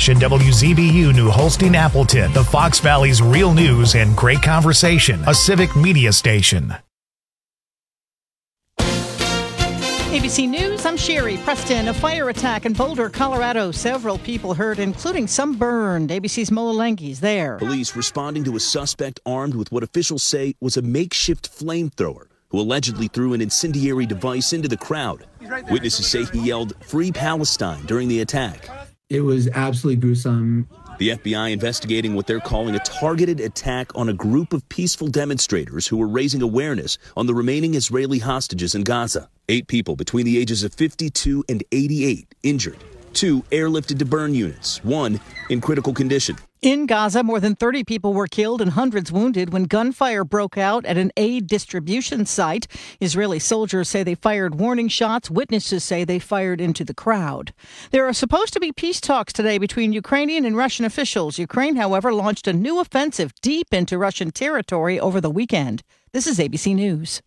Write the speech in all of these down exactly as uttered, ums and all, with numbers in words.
Station W Z B U New Holstein Appleton, the Fox Valley's real news and great conversation, a civic media station. A B C News, I'm Sherry Preston. A fire attack in Boulder, Colorado. Several people hurt, including some burned. A B C's Mola Lengi's there. Police responding to a suspect armed with what officials say was a makeshift flamethrower, who allegedly threw an incendiary device into the crowd. Right. Witnesses say he yelled, "Free Palestine," during the attack. It was absolutely gruesome. The F B I investigating what they're calling a targeted attack on a group of peaceful demonstrators who were raising awareness on the remaining Israeli hostages in Gaza. Eight people between the ages of fifty-two and eighty-eight injured. Two airlifted to burn units, one in critical condition. In Gaza, more than thirty people were killed and hundreds wounded when gunfire broke out at an aid distribution site. Israeli soldiers say they fired warning shots. Witnesses say they fired into the crowd. There are supposed to be peace talks today between Ukrainian and Russian officials. Ukraine, however, launched a new offensive deep into Russian territory over the weekend. This is A B C News.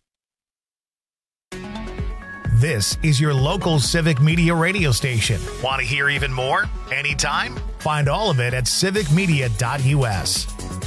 This is your local civic media radio station. Want to hear even more? Anytime? Find all of it at civic media dot U S.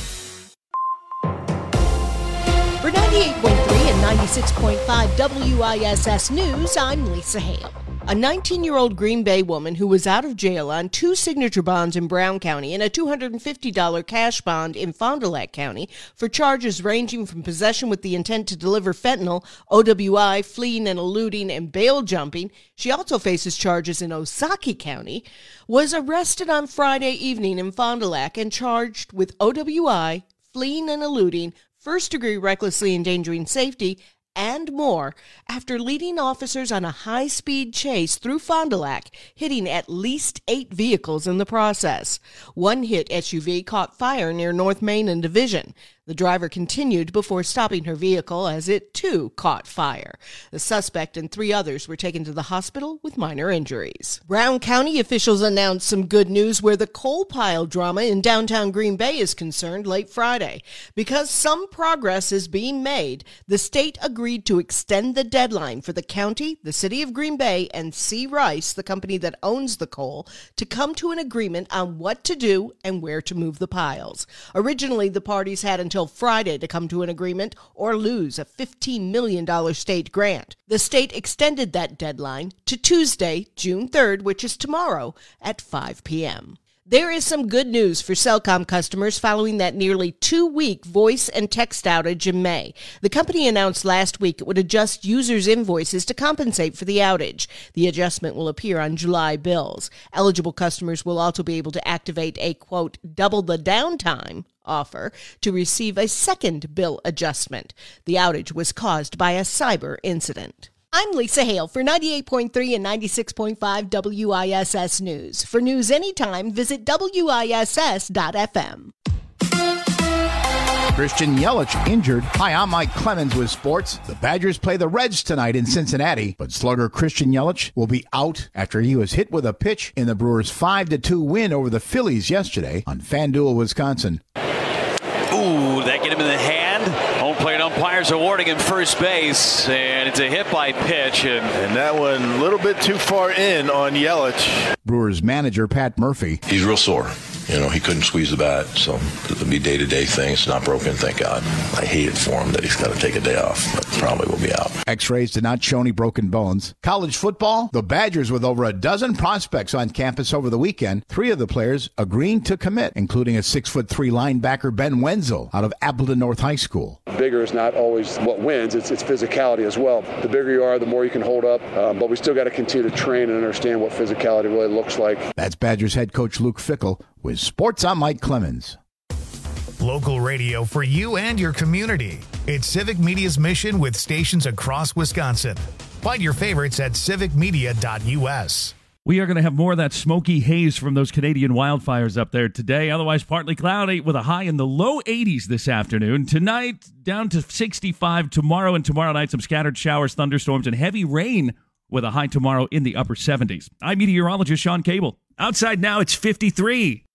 For ninety-eight point three and ninety-six point five W I S S News, I'm Lisa Hale. A nineteen-year-old Green Bay woman who was out of jail on two signature bonds in Brown County and a two hundred fifty dollars cash bond in Fond du Lac County for charges ranging from possession with the intent to deliver fentanyl, O W I, fleeing and eluding, and bail jumping. She also faces charges in Ozaukee County, was arrested on Friday evening in Fond du Lac and charged with O W I, fleeing and eluding, first-degree recklessly endangering safety, and more after leading officers on a high-speed chase through Fond du Lac, hitting at least eight vehicles in the process. One hit S U V caught fire near North Main and Division. The driver continued before stopping her vehicle as it, too, caught fire. The suspect and three others were taken to the hospital with minor injuries. Brown County officials announced some good news where the coal pile drama in downtown Green Bay is concerned late Friday. Because some progress is being made, the state agreed to extend the deadline for the county, the city of Green Bay, and C. Rice, the company that owns the coal, to come to an agreement on what to do and where to move the piles. Originally, the parties had until until Friday to come to an agreement or lose a fifteen million dollars state grant. The state extended that deadline to Tuesday, June third, which is tomorrow at five p.m. There is some good news for Cellcom customers following that nearly two-week voice and text outage in May. The company announced last week it would adjust users' invoices to compensate for the outage. The adjustment will appear on July bills. Eligible customers will also be able to activate a, quote, double the downtime offer to receive a second bill adjustment. The outage was caused by a cyber incident. I'm Lisa Hale for ninety-eight point three and ninety-six point five W I S S News. For news anytime, visit W I S S dot F M. Christian Yelich injured. Hi, I'm Mike Clemens with sports. The Badgers play the Reds tonight in Cincinnati, but slugger Christian Yelich will be out after he was hit with a pitch in the Brewers' five to two win over the Phillies yesterday on FanDuel, Wisconsin. Ooh, that get him in the hand. Home plate umpires awarding him first base, and it's a hit by pitch. And, and that one a little bit too far in on Yelich. Brewers manager Pat Murphy. He's real sore. You know, he couldn't squeeze the bat, so it'll be day-to-day thing. It's not broken, thank God. I hate it for him that he's got to take a day off, but probably will be out. X-rays did not show any broken bones. College football, the Badgers with over a dozen prospects on campus over the weekend. Three of the players agreeing to commit, including a six foot three linebacker, Ben Wenzel, out of Appleton North High School. Bigger is not always what wins. It's, it's physicality as well. The bigger you are, the more you can hold up, um, but we still got to continue to train and understand what physicality really looks like. That's Badgers head coach Luke Fickell. With sports, I'm Mike Clemens. Local radio for you and your community. It's Civic Media's mission with stations across Wisconsin. Find your favorites at civic media dot U S. We are going to have more of that smoky haze from those Canadian wildfires up there today. Otherwise, partly cloudy with a high in the low eighties this afternoon. Tonight, down to sixty-five. Tomorrow and tomorrow night, some scattered showers, thunderstorms, and heavy rain with a high tomorrow in the upper seventies. I'm meteorologist Sean Cable. Outside now, it's fifty-three.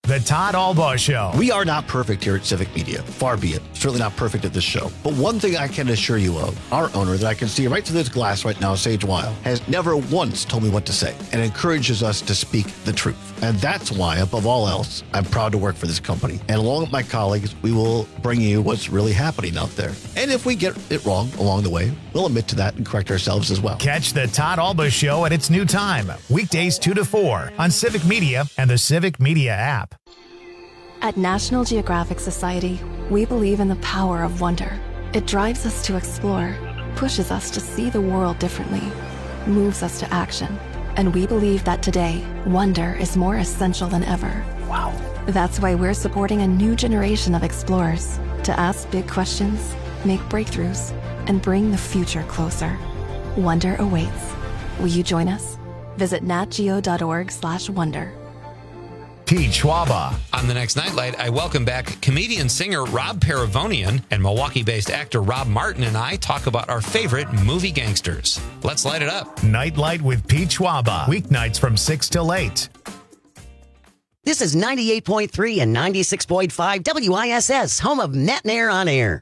The Todd Albaugh Show. We are not perfect here at Civic Media. Far be it. Certainly not perfect at this show. But one thing I can assure you of, our owner that I can see right through this glass right now, Sage Weil, has never once told me what to say and encourages us to speak the truth. And that's why, above all else, I'm proud to work for this company. And along with my colleagues, we will bring you what's really happening out there. And if we get it wrong along the way, we'll admit to that and correct ourselves as well. Catch the Todd Albaugh Show at its new time, weekdays two to four on Civic Media and the Civic Media app. At National Geographic Society, we believe in the power of wonder. It drives us to explore, pushes us to see the world differently, moves us to action. And we believe that today, wonder is more essential than ever. Wow. That's why we're supporting a new generation of explorers to ask big questions, make breakthroughs, and bring the future closer. Wonder awaits. Will you join us? Visit natgeo.org slash wonder. Pete Schwaba. On the next Nightlight, I welcome back comedian-singer Rob Paravonian, and Milwaukee-based actor Rob Martin and I talk about our favorite movie gangsters. Let's light it up. Nightlight with Pete Schwaba. Weeknights from six till eight. This is ninety-eight point three and ninety-six point five W I S S, home of Net and Air on Air.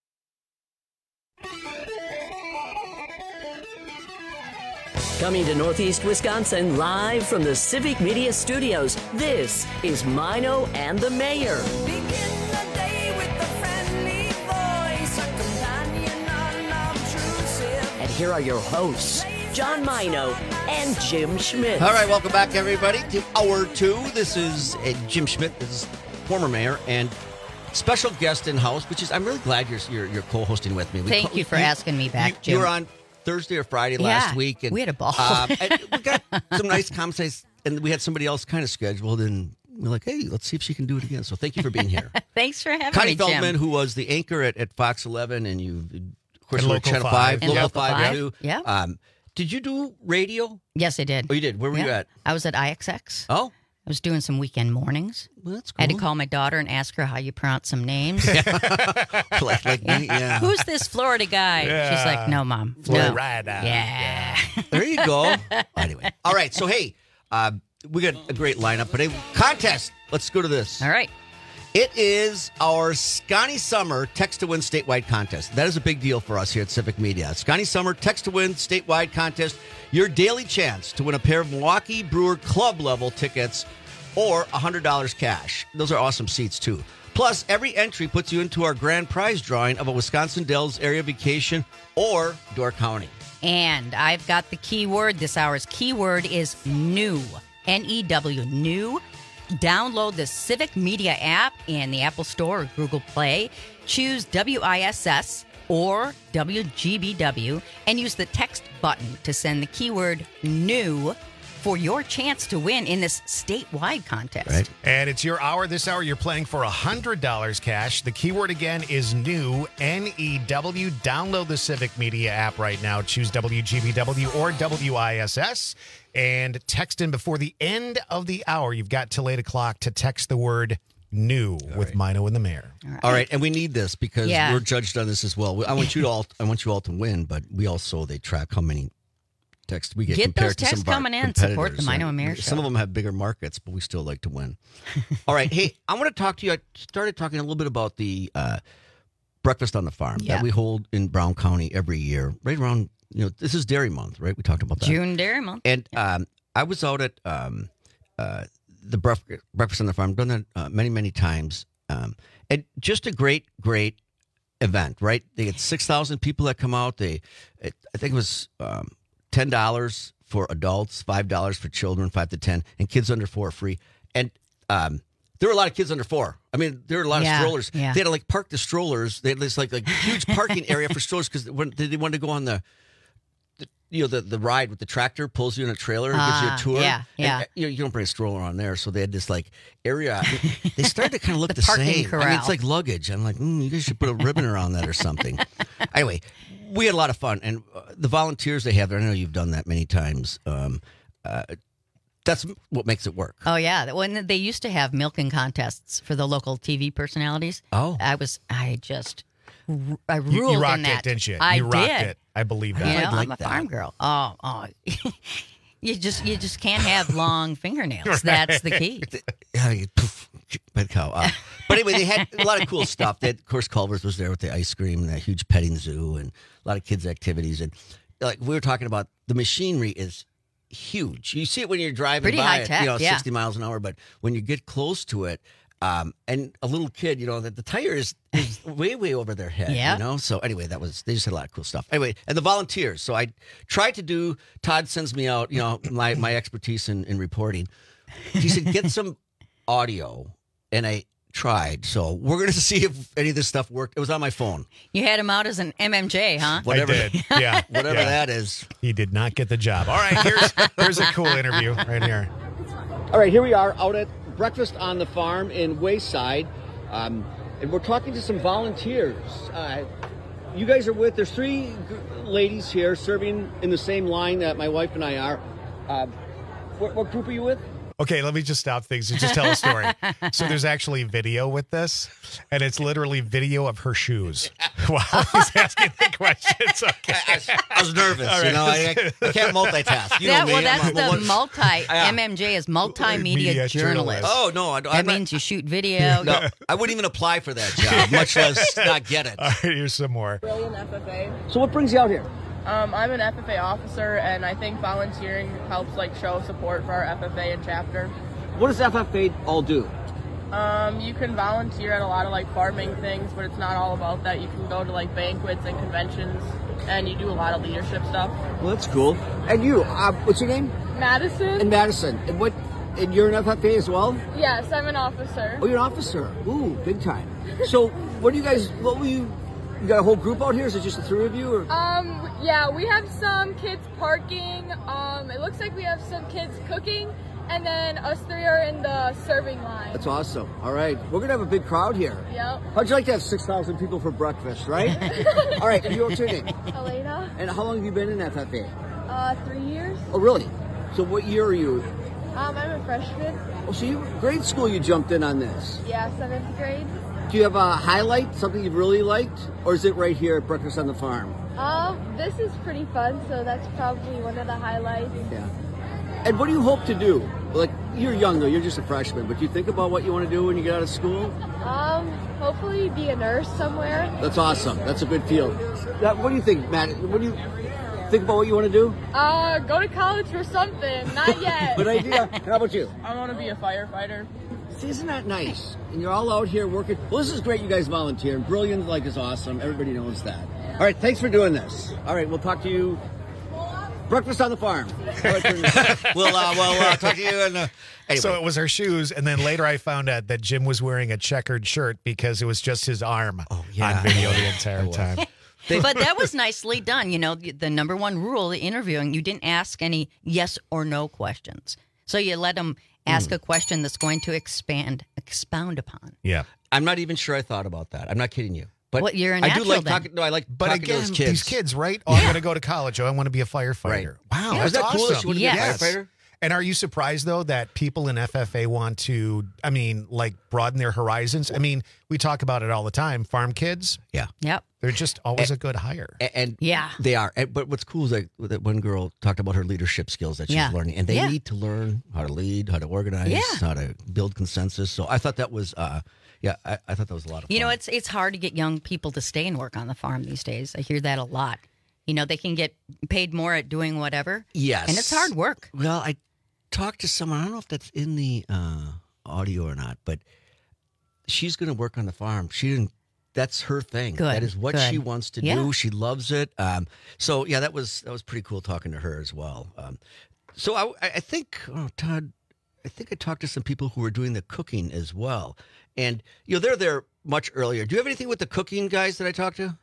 Coming to Northeast Wisconsin live from the Civic Media Studios, this is Mino and the Mayor. Begin the day with a friendly voice, a companion unobtrusive. And here are your hosts, John Mino and Jim Schmidt. All right, welcome back, everybody, to hour two. This is uh, Jim Schmidt, this is former mayor, and special guest in house, which is, I'm really glad you're you're, you're co-hosting with me. We Thank co- you for you, asking me back, you, Jim. You were on Thursday or Friday last yeah, week. And we had a ball. um, and we got some nice conversations, and we had somebody else kind of scheduled, and we're like, hey, let's see if she can do it again. So thank you for being here. Thanks for having Connie me, Feldman, Jim. who was the anchor at, at Fox eleven, and you, of course, And were Local Channel five. five, And Local Local five, five, too. yeah. Um, did you do radio? Yes, I did. Oh, you did? Where were yeah. you at? I was at I X X. Oh. I was doing some weekend mornings. Well, that's cool. I had to call my daughter and ask her how you pronounce some names. like, like me, yeah. Who's this Florida guy? Yeah. She's like, no, Mom. Florida. No. Yeah. There you go. Anyway. All right. So, hey, uh, we got a great lineup, but hey, contest. Let's go to this. All right. It is our Scotty Summer Text to Win statewide contest. That is a big deal for us here at Civic Media. Scotty Summer Text to Win statewide contest. Your daily chance to win a pair of Milwaukee Brewer club level tickets or one hundred dollars cash. Those are awesome seats, too. Plus, every entry puts you into our grand prize drawing of a Wisconsin Dells area vacation or Door County. And I've got the keyword. This hour's keyword is new. N E W, new. Download the Civic Media app in the Apple Store or Google Play. Choose W I S S or W G B W and use the text button to send the keyword new for your chance to win in this statewide contest. Right. And it's your hour. This hour, you're playing for one hundred dollars cash. The keyword again is new, N E W. Download the Civic Media app right now. Choose W G B W or W I S S and text in before the end of the hour. You've got till eight o'clock to text the word new all with right. Mino and the Mayor. All right. all right, and we need this because yeah. we're judged on this as well. I want you to all I want you all to win, but we also they track how many texts we get, get compared those to texts some of our coming in. Support the Mino and Mayor show. Some of them have bigger markets, but we still like to win. All right, hey, I want to talk to you. I started talking a little bit about the uh, breakfast on the farm yeah. that we hold in Brown County every year, right around. You know, this is Dairy Month, right? We talked about that. June Dairy Month, and um, I was out at um, uh, the bref- breakfast on the farm. I've done that uh, many, many times, um, and just a great, great event, right? They get six thousand people that come out. They, it, I think it was. Um, ten dollars for adults, five dollars for children, five to ten, and kids under four are free. And um, there were a lot of kids under four. I mean, there were a lot yeah, of strollers. Yeah. They had to like park the strollers. They had this like like huge parking area for strollers because when they wanted to go on the, the you know the, the ride with the tractor pulls you in a trailer and uh, gives you a tour. Yeah, yeah. And, you know, you don't bring a stroller on there, so they had this like area. I mean, they started to kind of look the, the parking same. Corral. I mean, it's like luggage. I'm like, mm, you guys should put a ribbon around that or something. Anyway. We had a lot of fun, and uh, the volunteers they have there, I know you've done that many times. Um, uh, that's what makes it work. Oh, yeah. When they used to have milking contests for the local T V personalities, oh, I was, I just, I ruled you, you rocked in that. it, didn't you? I you rocked did. it. I believe that. You know, like I'm a that. farm girl. Oh, oh. You just, you just can't have long fingernails. Right. That's the key. Yeah, you, poof, by the cow. Uh, but anyway, they had a lot of cool stuff. They had, of course, Culver's was there with the ice cream and that huge petting zoo and a lot of kids' activities. And like we were talking about, the machinery is huge. You see it when you're driving Pretty by high it, tech, you know, yeah. sixty miles an hour. But when you get close to it, um, and a little kid, you know, that the tire is, is way, way over their head. Yeah. You know. So anyway, that was they just had a lot of cool stuff. Anyway, and the volunteers. So I tried to do. Todd sends me out. You know, my my expertise in, in reporting. He said, get some audio, and I tried. So we're going to see if any of this stuff worked. It was on my phone. You had him out as an M M J, huh? Whatever, I did. Yeah. whatever Yeah. that is. He did not get the job. All right, here's here's a cool interview right here. All right, here we are out at Breakfast on the Farm in Wayside, um, and we're talking to some volunteers. Uh, you guys are with, there's three g- ladies here serving in the same line that my wife and I are. Uh, what, what group are you with? Okay, let me just stop things and just tell a story. So there's actually video with this, and it's literally video of her shoes while he's asking the questions. Okay. I, I, I was nervous. All You right. know, I, I can't multitask. You That- know me. well, that's I'm a- the what- multi. Yeah. M M J is multimedia Media journalist. journalist. Oh, no. I, That I'm not- means you shoot video. No, I wouldn't even apply for that job, much less not get it. All right, here's some more. Brilliant F F A. So what brings you out here? Um, I'm an F F A officer, and I think volunteering helps like show support for our F F A and chapter. What does F F A all do? Um, you can volunteer at a lot of like farming things, but it's not all about that. You can go to like banquets and conventions, and you do a lot of leadership stuff. Well, that's cool. And you, uh, what's your name? Madison? And Madison. And what? And you're an F F A as well? Yes, I'm an officer. Oh, you're an officer. Ooh, big time. So, what do you guys? What were you? You got a whole group out here? Is it just the three of you? Or? Um, yeah, we have some kids parking. Um, it looks like we have some kids cooking, and then us three are in the serving line. That's awesome. All right, we're gonna have a big crowd here. Yep. How'd you like to have six thousand people for breakfast, right? All right, and what's your name? Elena. And how long have you been in F F A? Uh, three years. Oh, really? So, what year are you? Um, I'm a freshman. Oh, so you grade school? You jumped in on this. Yeah, seventh grade. Do you have a highlight, something you've really liked, or is it right here at Breakfast on the Farm? Um, this is pretty fun, so that's probably one of the highlights. Yeah. And what do you hope to do? Like, you're young though, you're just a freshman, but do you think about what you want to do when you get out of school? Um, hopefully be a nurse somewhere. That's awesome. That's a good field. Now, what do you think, Matt? What do you think about what you want to do? Uh, go to college for something. Not yet. Good idea. How about you? I want to be a firefighter. See, isn't that nice? And you're all out here working. Well, this is great. You guys volunteer. Brilliant, like, is awesome. Everybody knows that. All right, thanks for doing this. All right, we'll talk to you. Breakfast on the Farm. All right, we'll, uh, we'll uh, talk to you. And, uh, anyway. So it was her shoes, and then later I found out that Jim was wearing a checkered shirt because it was just his arm oh, yeah. on video the entire time. But that was nicely done. You know, the number one rule of interviewing, you didn't ask any yes or no questions. So you let them ask mm. a question that's going to expand, expound upon. Yeah. I'm not even sure I thought about that. I'm not kidding you. But well, you're a I do like then. talking. No, I like but talking again, to those kids. These kids, right? Oh, yeah. I'm going to go to college. Oh, I want to be a firefighter. Right. Wow, yeah, that's is that awesome. cool? That she yes. be a firefighter? And are you surprised though that people in F F A want to? I mean, like broaden their horizons. I mean, we talk about it all the time. Farm kids. Yeah. Yep. They're just always and, a good hire. And, and yeah, they are. And, but what's cool is that, that one girl talked about her leadership skills that she's yeah. learning, and they yeah. need to learn how to lead, how to organize, yeah. how to build consensus. So I thought that was. Uh, Yeah, I, I thought that was a lot of fun. You know, it's it's hard to get young people to stay and work on the farm these days. I hear that a lot. You know, they can get paid more at doing whatever. Yes. And it's hard work. Well, I talked to someone, I don't know if that's in the uh, audio or not, but she's going to work on the farm. She didn't, that's her thing. Good, that is what good. she wants to yeah. do. She loves it. Um, so, yeah, that was that was pretty cool talking to her as well. Um, so I, I think, oh, Todd, I think I talked to some people who were doing the cooking as well. And, you know, they're there much earlier. Do you have anything with the cooking guys that I talked to?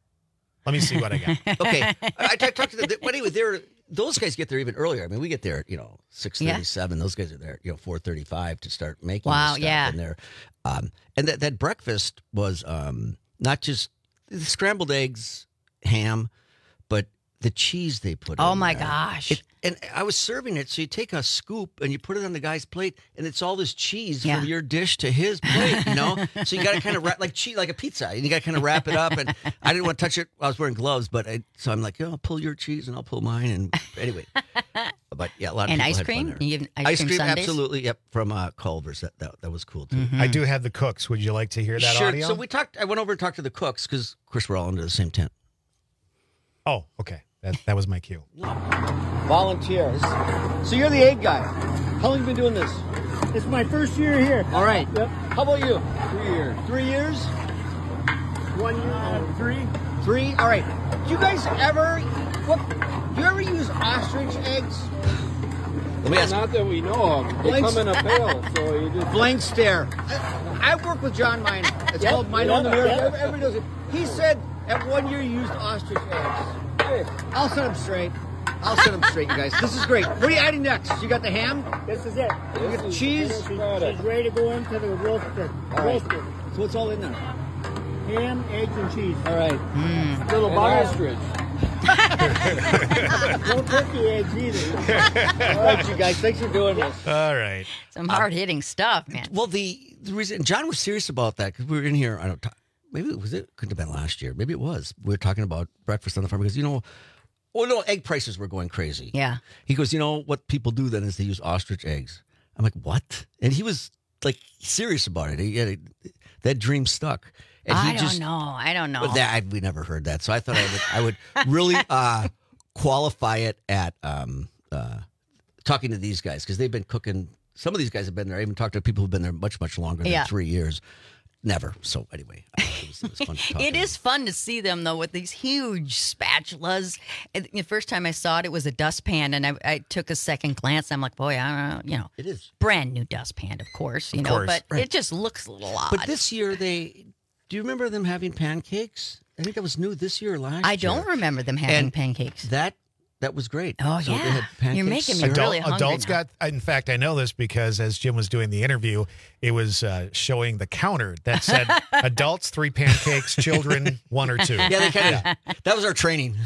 Let me see what I got. Okay. I, I talked to them. But anyway, they're, those guys get there even earlier. I mean, we get there at, you know, six thirty-seven. Yeah. Those guys are there, you know, four thirty-five to start making wow, stuff. Yeah. And, they're, um, and that, that breakfast was um, not just the scrambled eggs, ham, but the cheese they put oh in my there. gosh. It, And I was serving it, so you take a scoop and you put it on the guy's plate, and it's all this cheese Yeah. from your dish to his plate, you know? So you got to kind of wrap, like cheese, like a pizza, and you got to kind of wrap it up. And I didn't want to touch it. I was wearing gloves, but I, so I'm like, oh, I'll pull your cheese and I'll pull mine. And anyway, but yeah, a lot of And people ice had fun cream? there. You give ice ice cream cream, sundaes? absolutely. Yep, from uh, Culver's. That, that that was cool too. Mm-hmm. I do have the cooks. Would you like to hear that sure. audio? So we talked. I went over and talked to the cooks because, of course, we're all under the same tent. Oh, okay. That that was my cue. Volunteers. So you're the egg guy. How long have you been doing this? It's my first year here. All right. Yep. How about you? Three years. Three years? One year and three. Three? All right. Do you guys ever, what, do you ever use ostrich eggs? Let me ask. Not that we know of. They Blank come in a pail, so you just... Blank stare. I, I work with John Miner. It's Yep, called Miner yep, on the Mirror. yep. Everybody does it. He said at one year you used ostrich eggs. I'll set them straight. I'll set them straight, you guys. This is great. What are you adding next? You got the ham? This is it. You got the cheese? She's, she's ready to go into the roasted. All right. Roasted. So what's all in there? Ham, eggs, and cheese. All right. Mm. Little And butter. ostrich. No turkey eggs either. All right, you guys. Thanks for doing this. All right. Some hard hitting stuff, man. Well, the, the reason John was serious about that because we were in here. I don't. Maybe it was it couldn't have been last year. Maybe it was. We were talking about breakfast on the farm because you know, oh no, egg prices were going crazy. Yeah. He goes, you know what people do then is they use ostrich eggs. I'm like, what? And he was like serious about it. He had a, that dream stuck. And he I don't just, know. I don't know. But that I, we never heard that, so I thought I would, I would really uh, qualify it at um, uh, talking to these guys because they've been cooking. Some of these guys have been there. I even talked to people who've been there much, much longer than Yeah. three years. Never. So anyway, it was, it was fun to talk It to is fun to see them though with these huge spatulas. And the first time I saw it, it was a dustpan, and I, I took a second glance. I'm like, boy, I don't know, you know, it is brand new dustpan, of course, you Of know, course. but Right. it just looks a little odd. But this year they. Do you remember them having pancakes? I think that was new this year or last I year. don't remember them having And pancakes. That that was great. Oh, So they yeah. had pancakes. You're making me Adult- really hungry adults now. got. In fact, I know this because as Jim was doing the interview, it was uh, showing the counter that said adults three pancakes, children one or two. Yeah, they kind of. That was our training.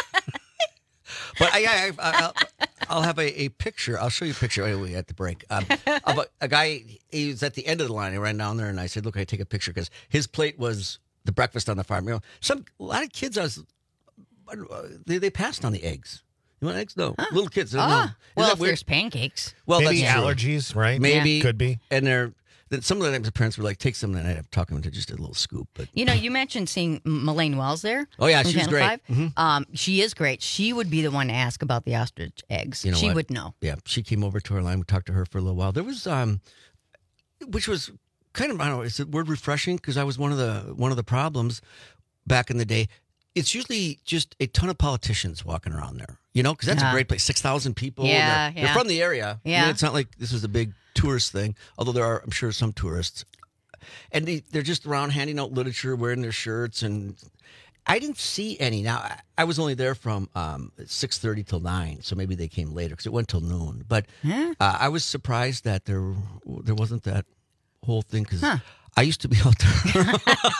But I, I, I, I'll, I'll have a, a picture. I'll show you a picture anyway at the break um, of a, a guy. He was at the end of the line. I ran down there and I said, "Look, I take a picture because his plate was the breakfast on the farm." You know, some a lot of kids. I was uh, they they passed on the eggs. You want eggs? No, little kids. No. Ah, Isn't well, that if weird? there's pancakes. Well, Maybe that's true. allergies, right? Maybe Yeah. Could be. And they're then some of the times the parents were like, "Take some," and I have to talk them into just a little scoop. But You know, you mentioned seeing M- Melaine Wells there. Oh, yeah, from she was Channel great. five. Mhm. Um, she is great. She would be the one to ask about the ostrich eggs. You know she what? would know. Yeah, she came over to our line. We talked to her for a little while. There was, um, which was kind of I don't know. Is the word refreshing? Because I was one of the one of the problems back in the day. It's usually just a ton of politicians walking around there. You know, because that's Yeah. a great place. Six thousand people. Yeah, they're, they're yeah. from the area. I mean, Yeah. it's not like this was a big tourist thing. Although there are, I'm sure, some tourists. And they, they're just around handing out literature, wearing their shirts, and I didn't see any. Now I, I was only there from um, six thirty till nine, so maybe they came later because it went till noon. But uh, I was surprised that there there wasn't that whole thing because I used to be out there.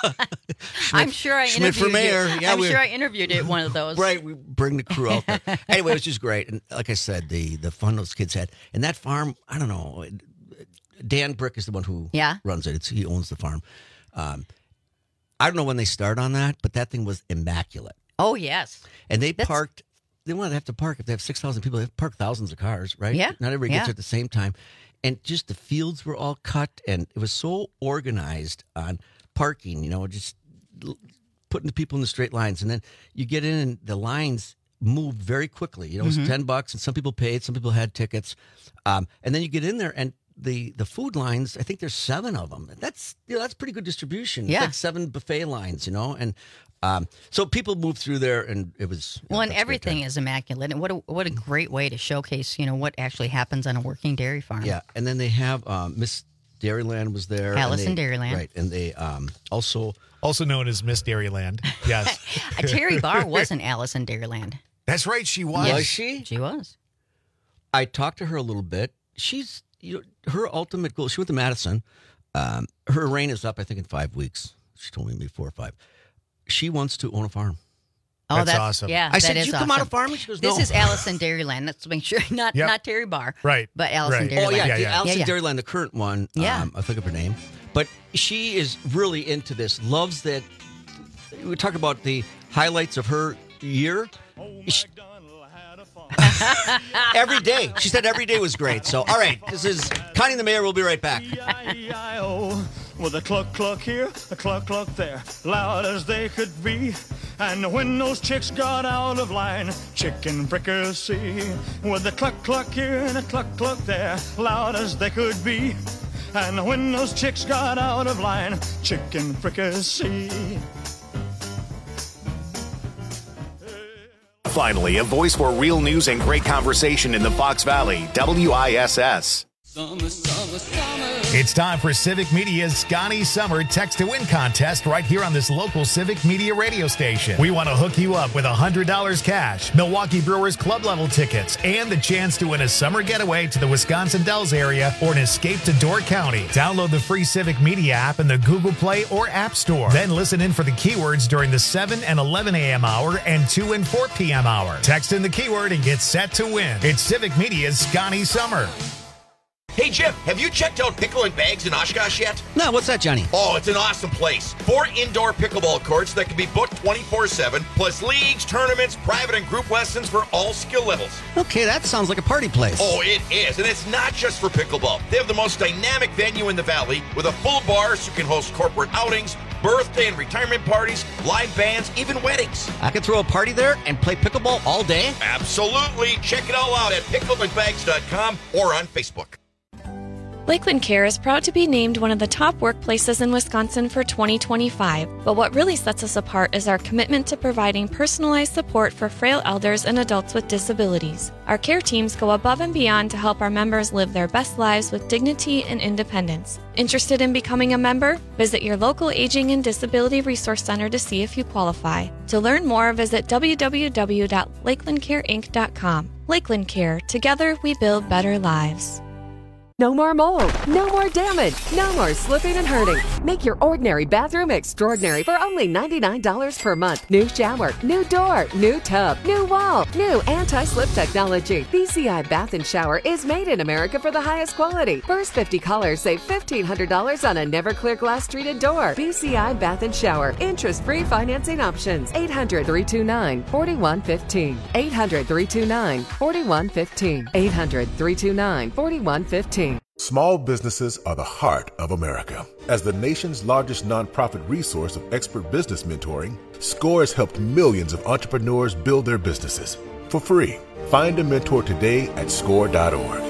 I'm sure I Schmidt for interviewed mayor. you. Yeah, I'm we're- sure I interviewed at one of those. Right, we bring the crew out there. Anyway, it was just great, and like I said, the the fun those kids had, and that farm. I don't know. Dan Brick is the one who Yeah. runs it. It's, he owns the farm. Um, I don't know when they start on that, but that thing was immaculate. Oh yes. And they parked. They want to have to park if they have six thousand people. They have to park thousands of cars, right? Yeah, Not everybody gets yeah. there at the same time, and just the fields were all cut, and it was so organized on parking. You know, just l- putting the people in the straight lines, and then you get in, and the lines moved very quickly. You know, it was Mm-hmm. Mhm. ten bucks, and some people paid, some people had tickets, um, and then you get in there, and the the food lines. I think there's seven of them. That's you know, that's pretty good distribution. It's Yeah. like seven buffet lines. You know, and um, so people moved through there, and it was Well, and everything is immaculate, and what a what a great way to showcase, you know, what actually happens on a working dairy farm. Yeah, and then they have um, Miss Dairyland was there. and Alice in they- Dairyland. Right, and they um, also also known as Miss Dairyland. Yes, Uh, Terry Barr wasn't Alice in Dairyland. That's right, she was. Was she? She was. I talked to her a little bit. She's you know, her ultimate goal. She went to Madison. Um, her reign is up, I think, in five weeks. She told me maybe four or five. She wants to own a farm. Oh, that's, that's awesome. Yeah, I that said, is did you come awesome. out of farming? She goes, This no. is Allison Dairyland. Let's make sure, not Yep. not Terry Bar, Right. But Allison Right. Dairyland. Oh, yeah, Yeah, the yeah. Allison Yeah, yeah. Dairyland, the current one. Yeah. Um, I think of her name. But she is really into this, loves that. We talked about the highlights of her year. She- every day. She said every day was great. So, all right, this is Connie and the Mayor. We'll be right back. With a cluck cluck here, a cluck cluck there, loud as they could be. And when those chicks got out of line, chicken fricassee. With a cluck cluck here and a cluck cluck there, loud as they could be. And when those chicks got out of line, chicken fricassee. Finally, a voice for real news and great conversation in the Fox Valley, W I S S. Summer, summer, summer. It's time for Civic Media's Scotty Summer Text to Win contest right here on this local Civic Media radio station. We want to hook you up with one hundred dollars cash, Milwaukee Brewers club level tickets, and the chance to win a summer getaway to the Wisconsin Dells area or an escape to Door County. Download the free Civic Media app in the Google Play or App Store. Then listen in for the keywords during the seven and eleven a.m. hour and two and four p.m. hour. Text in the keyword and get set to win. It's Civic Media's Scotty Summer. Hey, Jim, have you checked out Pickle and Bags in Oshkosh yet? No, what's that, Johnny? Oh, it's an awesome place. Four indoor pickleball courts that can be booked twenty-four seven, plus leagues, tournaments, private and group lessons for all skill levels. Okay, that sounds like a party place. Oh, it is, and it's not just for pickleball. They have the most dynamic venue in the valley with a full bar so you can host corporate outings, birthday and retirement parties, live bands, even weddings. I could throw a party there and play pickleball all day? Absolutely. Check it all out at pickle and bags dot com or on Facebook. Lakeland Care is proud to be named one of the top workplaces in Wisconsin for twenty twenty-five, but what really sets us apart is our commitment to providing personalized support for frail elders and adults with disabilities. Our care teams go above and beyond to help our members live their best lives with dignity and independence. Interested in becoming a member? Visit your local Aging and Disability Resource Center to see if you qualify. To learn more, visit w w w dot lakeland care inc dot com. Lakeland Care. Together, we build better lives. No more mold, no more damage, no more slipping and hurting. Make your ordinary bathroom extraordinary for only ninety-nine dollars per month. New shower, new door, new tub, new wall, new anti-slip technology. B C I Bath and Shower is made in America for the highest quality. First fifty callers save fifteen hundred dollars on a never clear glass treated door. B C I Bath and Shower. Interest-free financing options. eight hundred, three two nine, four one one five. eight hundred, three two nine, four one one five. eight hundred, three two nine, four one one five. Small businesses are the heart of America. As the nation's largest nonprofit resource of expert business mentoring, SCORE has helped millions of entrepreneurs build their businesses for free. Find a mentor today at score dot org.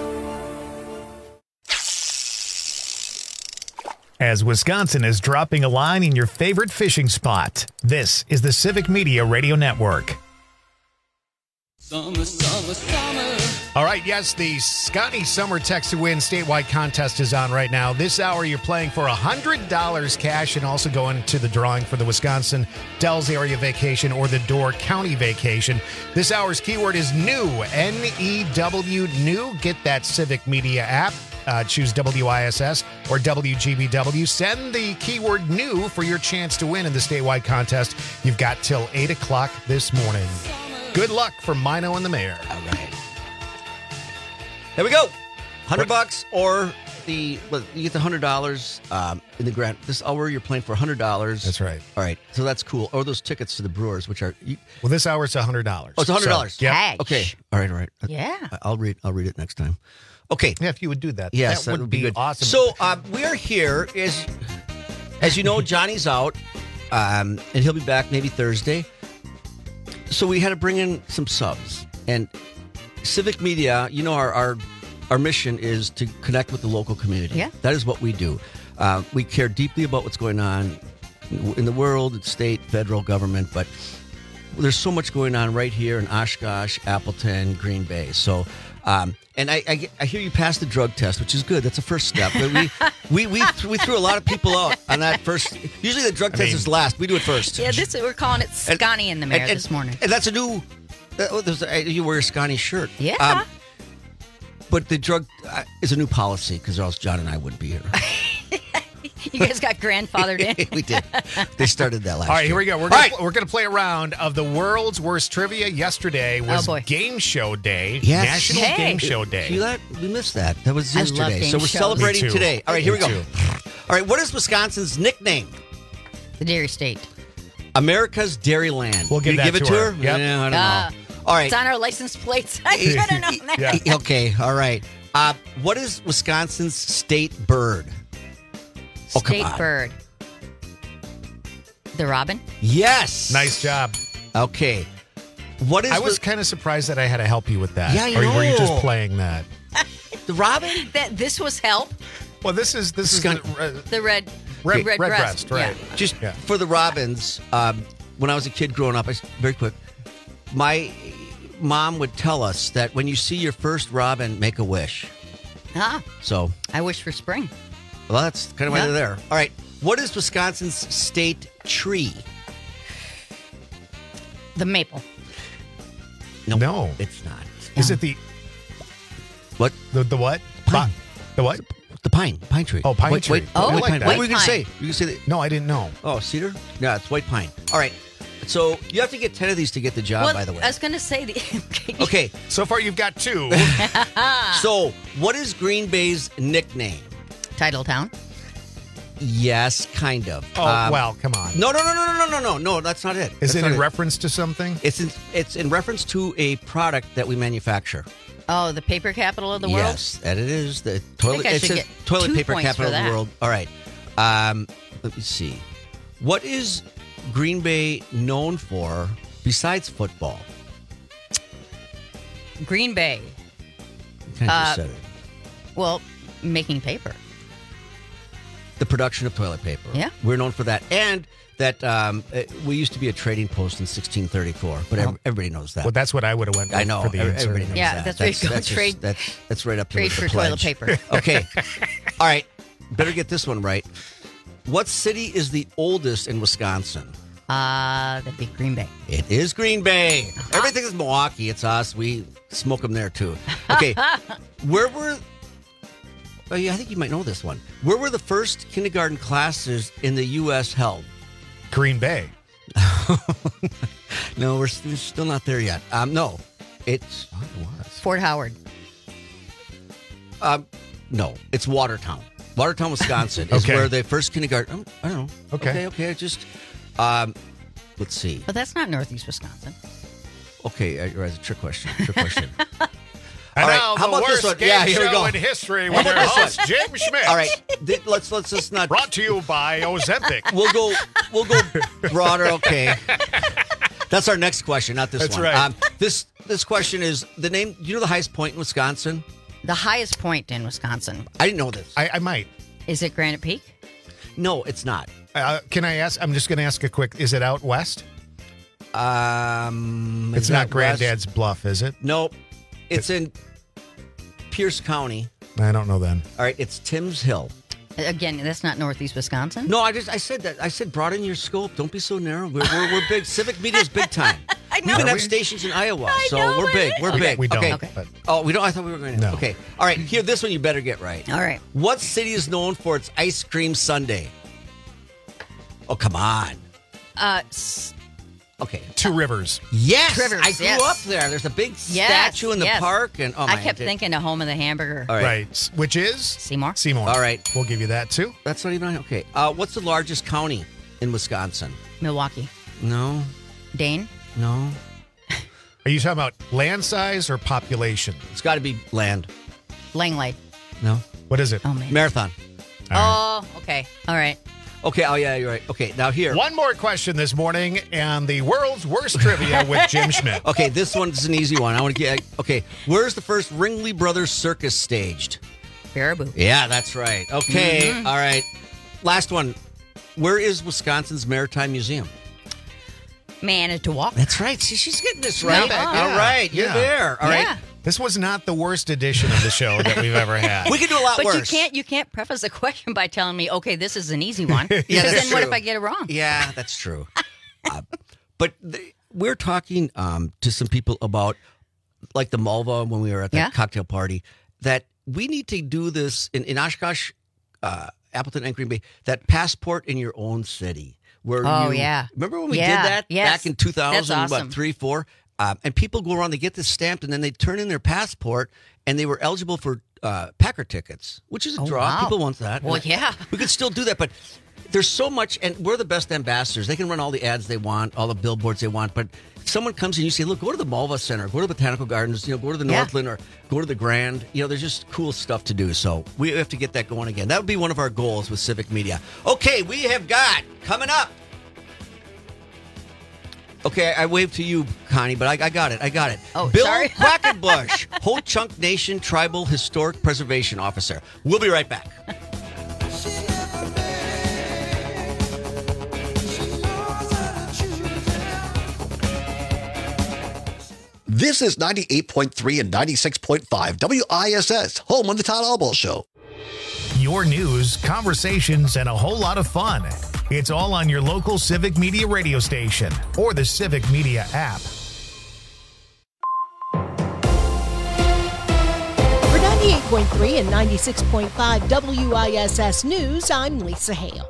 As Wisconsin is dropping a line in your favorite fishing spot, this is the Civic Media Radio Network. Summer, summer, summer. All right, yes, the Scotty Summer Text to Win statewide contest is on right now. This hour, you're playing for one hundred dollars cash and also going to the drawing for the Wisconsin Dells area vacation or the Door County vacation. This hour's keyword is new, N E W, new. Get that Civic Media app. Uh, choose W I S S or W G B W. Send the keyword new for your chance to win in the statewide contest. You've got till eight o'clock this morning. Good luck from Mino and the Mayor. All right. There we go. one hundred bucks or the, well, you get the one hundred dollars um, in the grant. This hour, you're playing for one hundred dollars. That's right. All right. So that's cool. Or those tickets to the Brewers, which are. You, well, this hour, it's one hundred dollars. Oh, it's one hundred dollars. So, yep. Cash. Okay. All right, all right. Yeah. I'll read I'll read it next time. Okay. Yeah, if you would do that. Yes, that, that would be, good. awesome. So uh, we're here. Is, as you know, Johnny's out, um, and he'll be back maybe Thursday. So we had to bring in some subs. And Civic Media, you know, our our, our mission is to connect with the local community. Yeah. That is what we do. Uh, we care deeply about what's going on in the world, state, federal government, but there's so much going on right here in Oshkosh, Appleton, Green Bay. So, um, and I, I, I hear you passed the drug test, which is good. That's a first step. But we we we, th- we threw a lot of people out on that first. Usually the drug I test mean, is last. We do it first. Yeah, this we're calling it Scotty and the Mayor and, and, this morning. And that's a new. Uh, oh, there's a, you wear a Scotty shirt. Yeah. Um, but the drug uh, is a new policy because or else John and I wouldn't be here. You guys got grandfathered in. We did. They started that last All right, year. here we go. We're All gonna, right. pl- we're going to play a round of the world's worst trivia. Yesterday was Oh, boy. Game Show Day, Yes. National Hey. Game Show Day. See that? We missed that. That was I love yesterday. game So we're shows. celebrating Me too. today. All right, here Me we go. too. All right, what is Wisconsin's nickname? The Dairy State. America's Dairyland. We'll give you that give it to to her. her? Yep. Yeah, I don't Uh, know. All right. It's on our license plates. I should have known that. Yeah. Okay, all right. Uh, what is Wisconsin's state bird? Oh, come State on. bird. The robin. Yes. Nice job. Okay. What is I was the, kind of surprised that I had to help you with that. Yeah, I or were you just know. playing that? the robin? That this was help. Well, this is this is Skunk- the, uh, The red, red, red, red breast. breast, right? Yeah. Just Yeah. for the robins, um, when I was a kid growing up, I, very quick, my mom would tell us that when you see your first robin, make a wish. Ah, So, I wish for spring. well, that's kind of why Yeah. they're there. All right. What is Wisconsin's state tree? The maple. No, No. it's not. Is it the What? the, the what? Pine. Ba- The what? The pine. Pine tree. Oh, pine white, tree. White, Oh, white I like pine. that. What were you going to White say? You can say that. No, I didn't know. Oh, cedar? Yeah, it's white pine. All right. So you have to get ten of these to get the job, well, by the way. I was going to say the. Okay. So far, you've got two. So what is Green Bay's nickname? Title town. Yes, kind of. Oh, Um, well, come on. No, no, no, no, no, no, no, no, no. That's not it. Is That's it not in reference to something? It's in, it's in reference to a product that we manufacture. Oh, the paper capital of the world. Yes, that it is. The toilet. I It should says get toilet two paper points capital for of the that. world. All right. Um, let me see. What is Green Bay known for besides football? Green Bay. Kind of Uh, just said it. Well, making paper. The production of toilet paper. Yeah. We're known for that. And that um, uh, we used to be a trading post in sixteen thirty-four, but ev- everybody knows that. Well, that's what I would have went with I know. for the every- answer. everybody knows Yeah, that. that's where you go just- trade- that's, that's right up to Trade the for pledge. toilet paper. Okay. All right. Better get this one right. What city is the oldest in Wisconsin? Uh, that'd be Green Bay. It is Green Bay. Everything is Milwaukee. It's us. We smoke them there too. Okay. Where were? Oh, yeah, I think you might know this one. Where were the first kindergarten classes in the U S held? Green Bay. No, we're, st- we're still not there yet. Um, no, it's Fort Howard. um, no, it's Watertown. Watertown, Wisconsin is Okay. where the first kindergarten. um, I don't know. Okay. okay, okay. I just um, let's see. But that's not Northeast Wisconsin. Okay, uh, it's a trick question. Trick question. And All right, now how the about this worst one? game Yeah, here we show go. in history How with your about this host, James Schmidt. All right, th- let's let's just not. Brought to you by Ozempic. We'll go. We'll go broader. Okay. That's our next question, not this That's one. right. Um, this this question is the name. Do you know the highest point in Wisconsin? The highest point in Wisconsin. I didn't know this. I, I might. Is it Granite Peak? No, it's not. Uh, can I ask? I'm just going to ask a quick. Is it out west? Um, It's is not that west? Granddad's Bluff, is it? Nope. It's in Pierce County. I don't know then. All right, it's Timms Hill. Again, that's not Northeast Wisconsin. No, I just I said that. I said broaden your scope. Don't be so narrow. We're we're, we're big. Civic Media's big time. I We know. even Are have we? stations in Iowa, I so know we're big. it. We're Okay, big. we don't, Okay. but- Oh, we don't. I thought we were going to. No. Okay. All right. Here, this one you better get right. All right. What city is known for its ice cream sundae? Oh, come on. Uh, s- Okay. Two Rivers. Yes, Rivers, I grew yes. up there. There's a big yes, statue in the yes. park, and oh, I my kept God. thinking of home of the hamburger. All right. Right. Which is? Seymour. Seymour. All right. We'll give you that too. That's not even okay. Uh, what's the largest county in Wisconsin? Milwaukee. No, Dane. no. Are you talking about land size or population? It's got to be land. Langley. No. What is it? Oh man. Marathon. Oh, okay. All right. Okay. Oh yeah, you're right. Okay. Now here. One more question this morning and the world's worst trivia with Jim Schmidt. Okay, this one's an easy one. I want to get. Okay, where's the first Ringley Brothers circus staged? Baraboo. Yeah, that's right. Okay. Mhm. All right. Last one. Where is Wisconsin's Maritime Museum? Manitowoc. That's right. See, she's getting this right. Yeah. All right, you're Yeah. there. All right. Yeah. This was not the worst edition of the show that we've ever had. We could do a lot But worse. you can't you can't preface a question by telling me, okay, this is an easy one. Because Yeah, then that's what true. if I get it wrong? Yeah, that's true. uh, but the, we're talking um, to some people about, like the Malva when we were at that Yeah. cocktail party, that we need to do this in, in Oshkosh. Uh, Appleton and Green Bay, that passport in your own city. Where Oh, you, yeah. Remember when we Yeah, did that yes. back in two thousand, That's awesome. what, three, four? Um, and people go around, they get this stamped, and then they turn in their passport, and they were eligible for uh, Packer tickets, which is a Oh, draw. wow. People want that. Well, yeah. We could still do that, but there's so much, and we're the best ambassadors. They can run all the ads they want, all the billboards they want, but if someone comes and you say, look, go to the Malva Center, go to the Botanical Gardens, you know, go to the Yeah. Northland, or go to the Grand. You know, there's just cool stuff to do. So we have to get that going again. That would be one of our goals with Civic Media. Okay, we have got coming up. Okay, I waved to you, Connie, but I, I got it. I got it. Oh, Bill sorry. Quackenbush, Ho Chunk Nation Tribal Historic Preservation Officer. We'll be right back. This is ninety-eight point three and ninety-six point five W I S S, home of the Todd Albaugh Show. Your news, conversations, and a whole lot of fun. It's all on your local Civic Media radio station or the Civic Media app. For ninety-eight point three and ninety-six point five W I S S News, I'm Lisa Hale.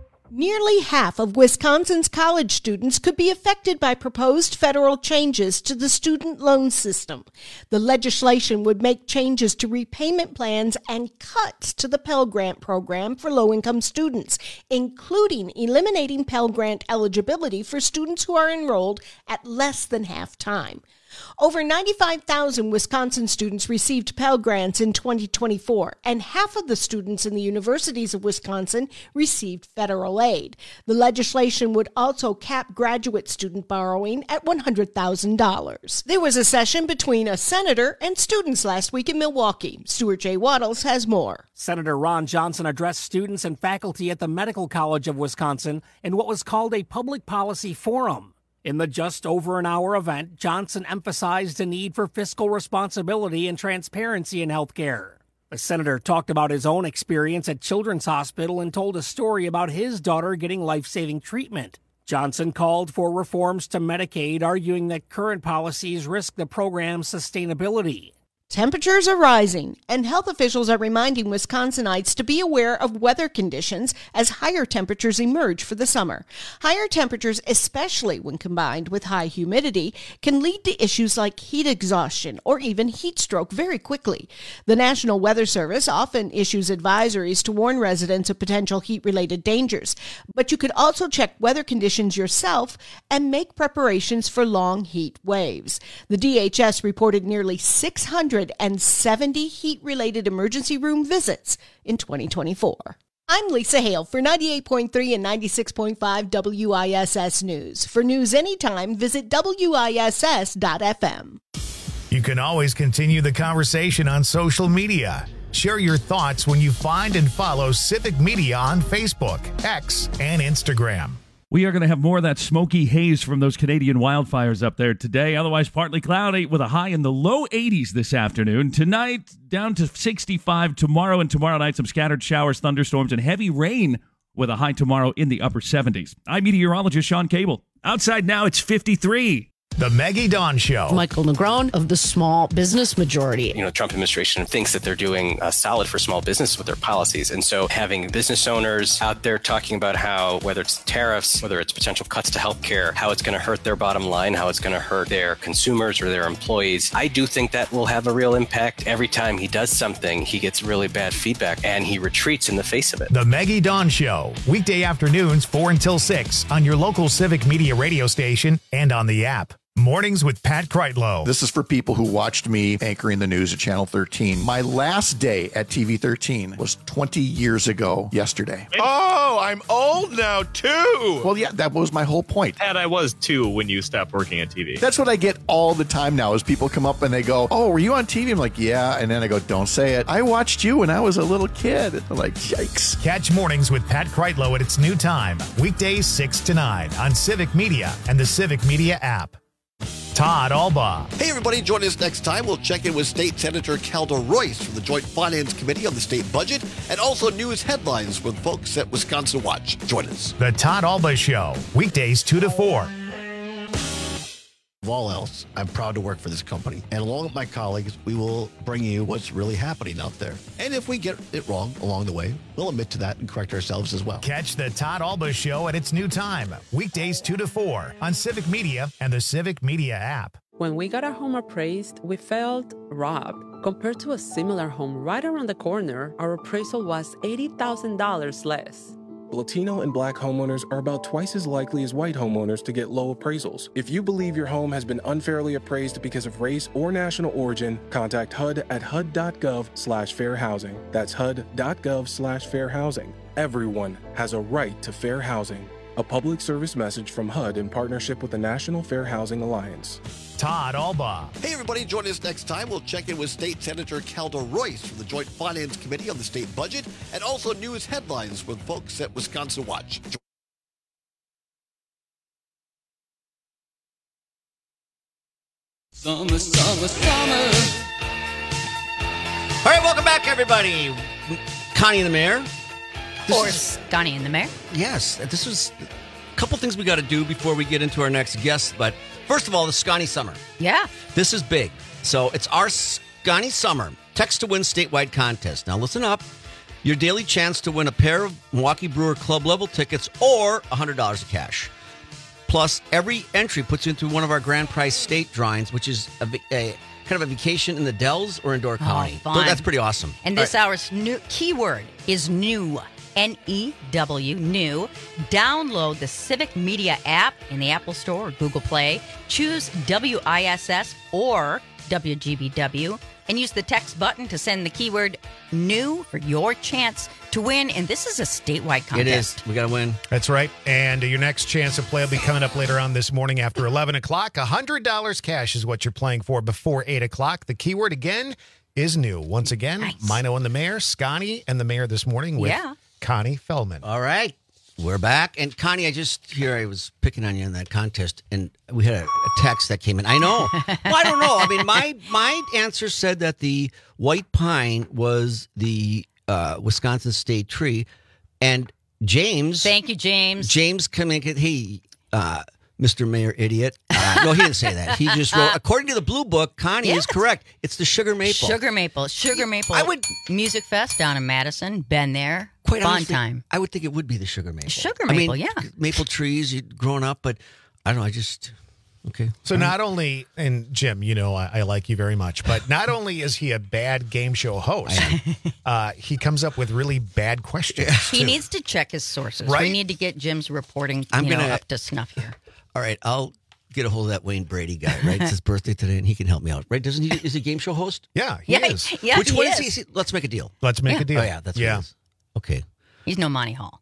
Nearly half of Wisconsin's college students could be affected by proposed federal changes to the student loan system. The legislation would make changes to repayment plans and cuts to the Pell Grant program for low-income students, including eliminating Pell Grant eligibility for students who are enrolled at less than half-time. Over ninety-five thousand Wisconsin students received Pell Grants in twenty twenty-four, and half of the students in the universities of Wisconsin received federal aid. The legislation would also cap graduate student borrowing at one hundred thousand dollars. There was a session between a senator and students last week in Milwaukee. Stuart J. Waddles has more. Senator Ron Johnson addressed students and faculty at the Medical College of Wisconsin in what was called a public policy forum. In the just over an hour event, Johnson emphasized the need for fiscal responsibility and transparency in healthcare. The senator talked about his own experience at Children's Hospital and told a story about his daughter getting life-saving treatment. Johnson called for reforms to Medicaid, arguing that current policies risk the program's sustainability. Temperatures are rising, and health officials are reminding Wisconsinites to be aware of weather conditions as higher temperatures emerge for the summer. Higher temperatures, especially when combined with high humidity, can lead to issues like heat exhaustion or even heat stroke very quickly. The National Weather Service often issues advisories to warn residents of potential heat-related dangers, but you could also check weather conditions yourself and make preparations for long heat waves. The D H S reported nearly six hundred seventy heat-related emergency room visits in twenty twenty-four. I'm Lisa Hale for ninety-eight point three and ninety-six point five W I S S News. For news anytime, visit W I S S dot F M. You can always continue the conversation on social media. Share your thoughts when you find and follow Civic Media on Facebook, X, and Instagram. We are going to have more of that smoky haze from those Canadian wildfires up there today. Otherwise, partly cloudy with a high in the low eighties this afternoon. Tonight, down to sixty-five. Tomorrow and tomorrow night, some scattered showers, thunderstorms, and heavy rain with a high tomorrow in the upper seventies. I'm meteorologist Sean Cable. Outside now, it's fifty-three. The Maggie Dawn Show. Michael Negron of the Small Business Majority. You know, the Trump administration thinks that they're doing uh, solid for small business with their policies. And so having business owners out there talking about how, whether it's tariffs, whether it's potential cuts to healthcare, how it's going to hurt their bottom line, how it's going to hurt their consumers or their employees, I do think that will have a real impact. Every time he does something, he gets really bad feedback and he retreats in the face of it. The Maggie Dawn Show. Weekday afternoons, four until six on your local Civic Media radio station and on the app. Mornings with Pat Kreitlow. This is for people who watched me anchoring the news at Channel thirteen. My last day at T V thirteen was twenty years ago yesterday. Oh, I'm old now, too. Well, yeah, that was my whole point. And I was, too, when you stopped working at T V. That's what I get all the time now is people come up and they go, oh, were you on T V? I'm like, yeah. And then I go, don't say it. I watched you when I was a little kid. I'm like, yikes. Catch Mornings with Pat Kreitlow at its new time. Weekdays six to nine on Civic Media and the Civic Media app. Todd Albaugh. Hey, everybody, join us next time. We'll check in with State Senator Calda Royce from the Joint Finance Committee on the state budget and also news headlines with folks at Wisconsin Watch. Join us. The Todd Albaugh Show, weekdays two to four. Of all else, I'm proud to work for this company. And along with my colleagues, we will bring you what's really happening out there. And if we get it wrong along the way, we'll admit to that and correct ourselves as well. Catch the Todd Alba Show at its new time, weekdays two to four on Civic Media and the Civic Media app. When we got our home appraised, we felt robbed. Compared to a similar home right around the corner, our appraisal was eighty thousand dollars less. Latino and Black homeowners are about twice as likely as white homeowners to get low appraisals. If you believe your home has been unfairly appraised because of race or national origin, contact H U D at H U D dot gov slash fair housing. That's H U D dot gov slash fair housing. Everyone has a right to fair housing. A public service message from H U D in partnership with the National Fair Housing Alliance. Todd Alba. Hey, everybody, join us next time. We'll check in with State Senator Calder Royce from the Joint Finance Committee on the state budget and also news headlines with folks at Wisconsin Watch. Summer, summer, summer. All right, welcome back, everybody. Connie and the Mayor. This or is, Connie and the Mayor. Yes, this was a couple things we got to do before we get into our next guest. But first of all, the Scotty Summer. Yeah. This is big. So it's our Scotty Summer Text to Win statewide contest. Now listen up. Your daily chance to win a pair of Milwaukee Brewer Club level tickets or one hundred dollars of cash. Plus, every entry puts you into one of our grand prize state drawings, which is a, a kind of a vacation in the Dells or in Door County. Oh, fun. That's pretty awesome. And this right. hour's new keyword is new. N E W, new. Download the Civic Media app in the Apple Store or Google Play. Choose W I S S or W G B W and use the text button to send the keyword new for your chance to win. And this is a statewide contest. It is. We got to win. That's right. And your next chance to play will be coming up later on this morning after eleven o'clock. one hundred dollars cash is what you're playing for before eight o'clock. The keyword again is new. Once again, nice. Mino and the Mayor, Scotty and the Mayor this morning with yeah. Connie Feldman. All right. We're back. And Connie, I just here I was picking on you in that contest, and we had a, a text that came in. I know. Well, I don't know. I mean, my my answer said that the white pine was the uh, Wisconsin state tree, and James. Thank you, James. James coming in. Hey, uh, Mister Mayor Idiot. Uh, no, he didn't say that. He just wrote, according to the Blue Book, Connie yes. is correct. It's the sugar maple. Sugar maple. Sugar maple. I would Music Fest down in Madison. Been there. Quite Fun honestly, time. I would think it would be the sugar maple. Sugar maple, I mean, yeah. Maple trees, you'd grown up, but I don't know. I just, okay. So not only, and Jim, you know, I, I like you very much, but not only is he a bad game show host, uh, he comes up with really bad questions. He too. needs to check his sources. Right? We need to get Jim's reporting I'm you gonna, know, up to snuff here. All right, I'll get a hold of that Wayne Brady guy, right? It's his birthday today, and he can help me out, right? Doesn't he? Is he a game show host? Yeah, he yeah, is. Yeah, Which he one is. is he? Let's make a deal. Let's make yeah. a deal. Oh, yeah, that's yeah. what it is. Okay. He's no Monty Hall.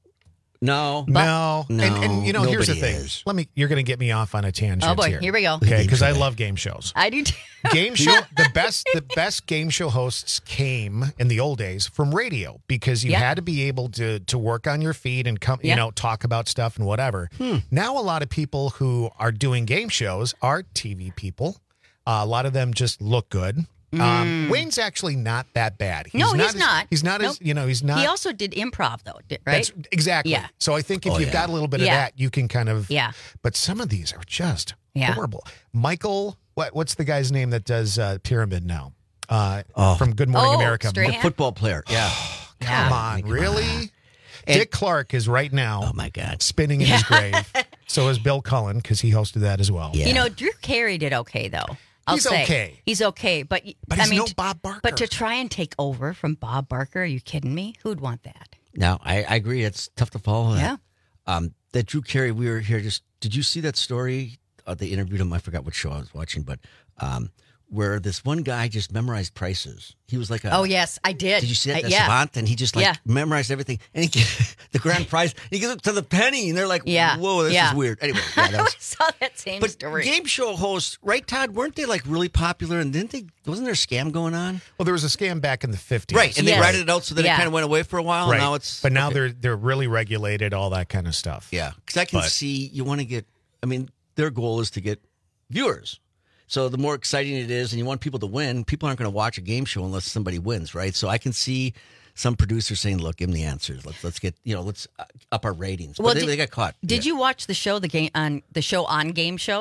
No. No. no. And, and you know, here's the thing. Is. Let me. You're going to get me off on a tangent. Oh boy, here, here we go. Okay, because I love game shows. I do too. Game show. The best. The best game show hosts came in the old days from radio because you yeah. had to be able to to work on your feet and come. You yeah. know, talk about stuff and whatever. Hmm. Now a lot of people who are doing game shows are T V people. Uh, a lot of them just look good. Um, Mm. Wayne's actually not that bad. He's no, not he's as, not. He's not nope. as, you know, he's not. He also did improv, though, right? That's exactly. Yeah. So I think if Oh, you've yeah. got a little bit of Yeah. that, you can kind of. Yeah. But some of these are just Yeah. horrible. Michael, what what's the guy's name that does uh, Pyramid now? Uh, Oh. From Good Morning Oh, America. Strahan? The football player. Yeah. Come Yeah. on, Come really? on. Dick Clark is right now. Oh, my God. Spinning in his grave. So is Bill Cullen because he hosted that as well. Yeah. You know, Drew Carey did okay, though. I'll He's say. okay. He's okay, but But I he's mean, no Bob Barker. But to try and take over from Bob Barker, are you kidding me? Who'd want that? No, I, I agree. It's tough to follow that. Yeah. Um, that Drew Carey, we were here just, did you see that story? Uh, they interviewed him. I forgot what show I was watching, but um, where this one guy just memorized prices. He was like a. Oh, yes, I did. Did you see that? Uh, The yeah. savant? And he just like Yeah. memorized everything. And he the grand prize, he gives it to the penny. And they're like, Yeah. whoa, this Yeah. is weird. Anyway, yeah, that I was, saw that same but story. game show hosts, right, Todd? Weren't they like really popular? And didn't they? Wasn't there a scam going on? Well, there was a scam back in the fifties. Right, and Yes. they ratted it out so that Yeah. it kind of went away for a while. Right. And now it's but now okay. they're they're really regulated, all that kind of stuff. Yeah, because I can But- see you want to get. I mean, their goal is to get viewers. So the more exciting it is, and you want people to win, people aren't going to watch a game show unless somebody wins, right? So I can see some producers saying, "Look, give them the answers. Let's let's get you know let's up our ratings." But Well, they, did- they got caught. Did Yeah. you watch the show the game on the show on game shows?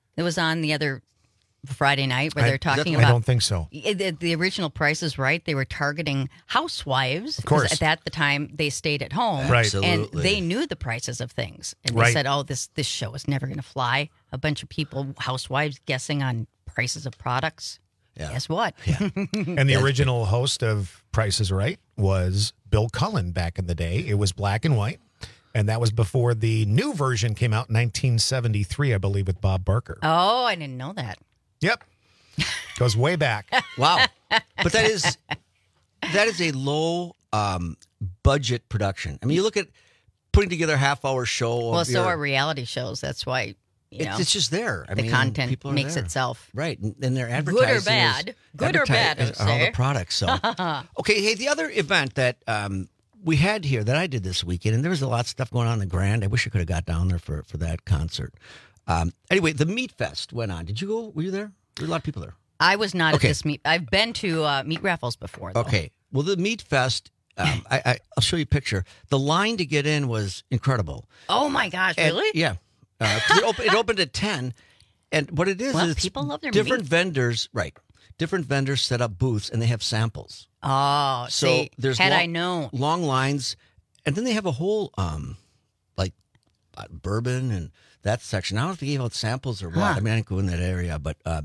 It was on the other Friday night where I- they're talking I about. don't think so. The, the original Price is Right. They were targeting housewives. Of course. 'cause At that the time, they stayed at home. Right. And Absolutely. they knew the prices of things. And they Right. said, oh, this, this show is never going to fly. A bunch of people, housewives, guessing on prices of products. Yeah. Guess what? And the original host of Price is Right was Bill Cullen back in the day. It was black and white. And that was before the new version came out in nineteen seventy-three, I believe, with Bob Barker. Oh, I didn't know that. Yep. Goes way back. Wow. But that is that is a low um, budget production. I mean, you look at putting together a half hour show. Well, of so your, are reality shows. That's why, you know. it's, it's just there. I the mean, content people are makes there. itself. Right. And and their Good or advertising bad. is- Good or adverti- bad, I is- are all say. the products. So okay. Hey, the other event that um, we had here that I did this weekend, and there was a lot of stuff going on in the Grand. I wish I could have got down there for for that concert. Um, anyway, the Meat Fest went on. Did you go? Were you there? There were a lot of people there. I was not Okay. at this meet. I've been to uh, meat raffles before, though. Okay. Well, the Meat Fest, um, I, I, I'll show you a picture. The line to get in was incredible. Oh, my gosh. And- Really? Yeah. Uh, 'cause it, opened, it opened at ten. And what it is, Well, is it's people love their different meat. vendors, right. Different vendors set up booths and they have samples. Oh, So see, there's had long, I known. long lines. And then they have a whole, um, like, uh, bourbon and that section. I don't know if they gave out samples or what. Huh. I mean, I didn't go in that area. But uh,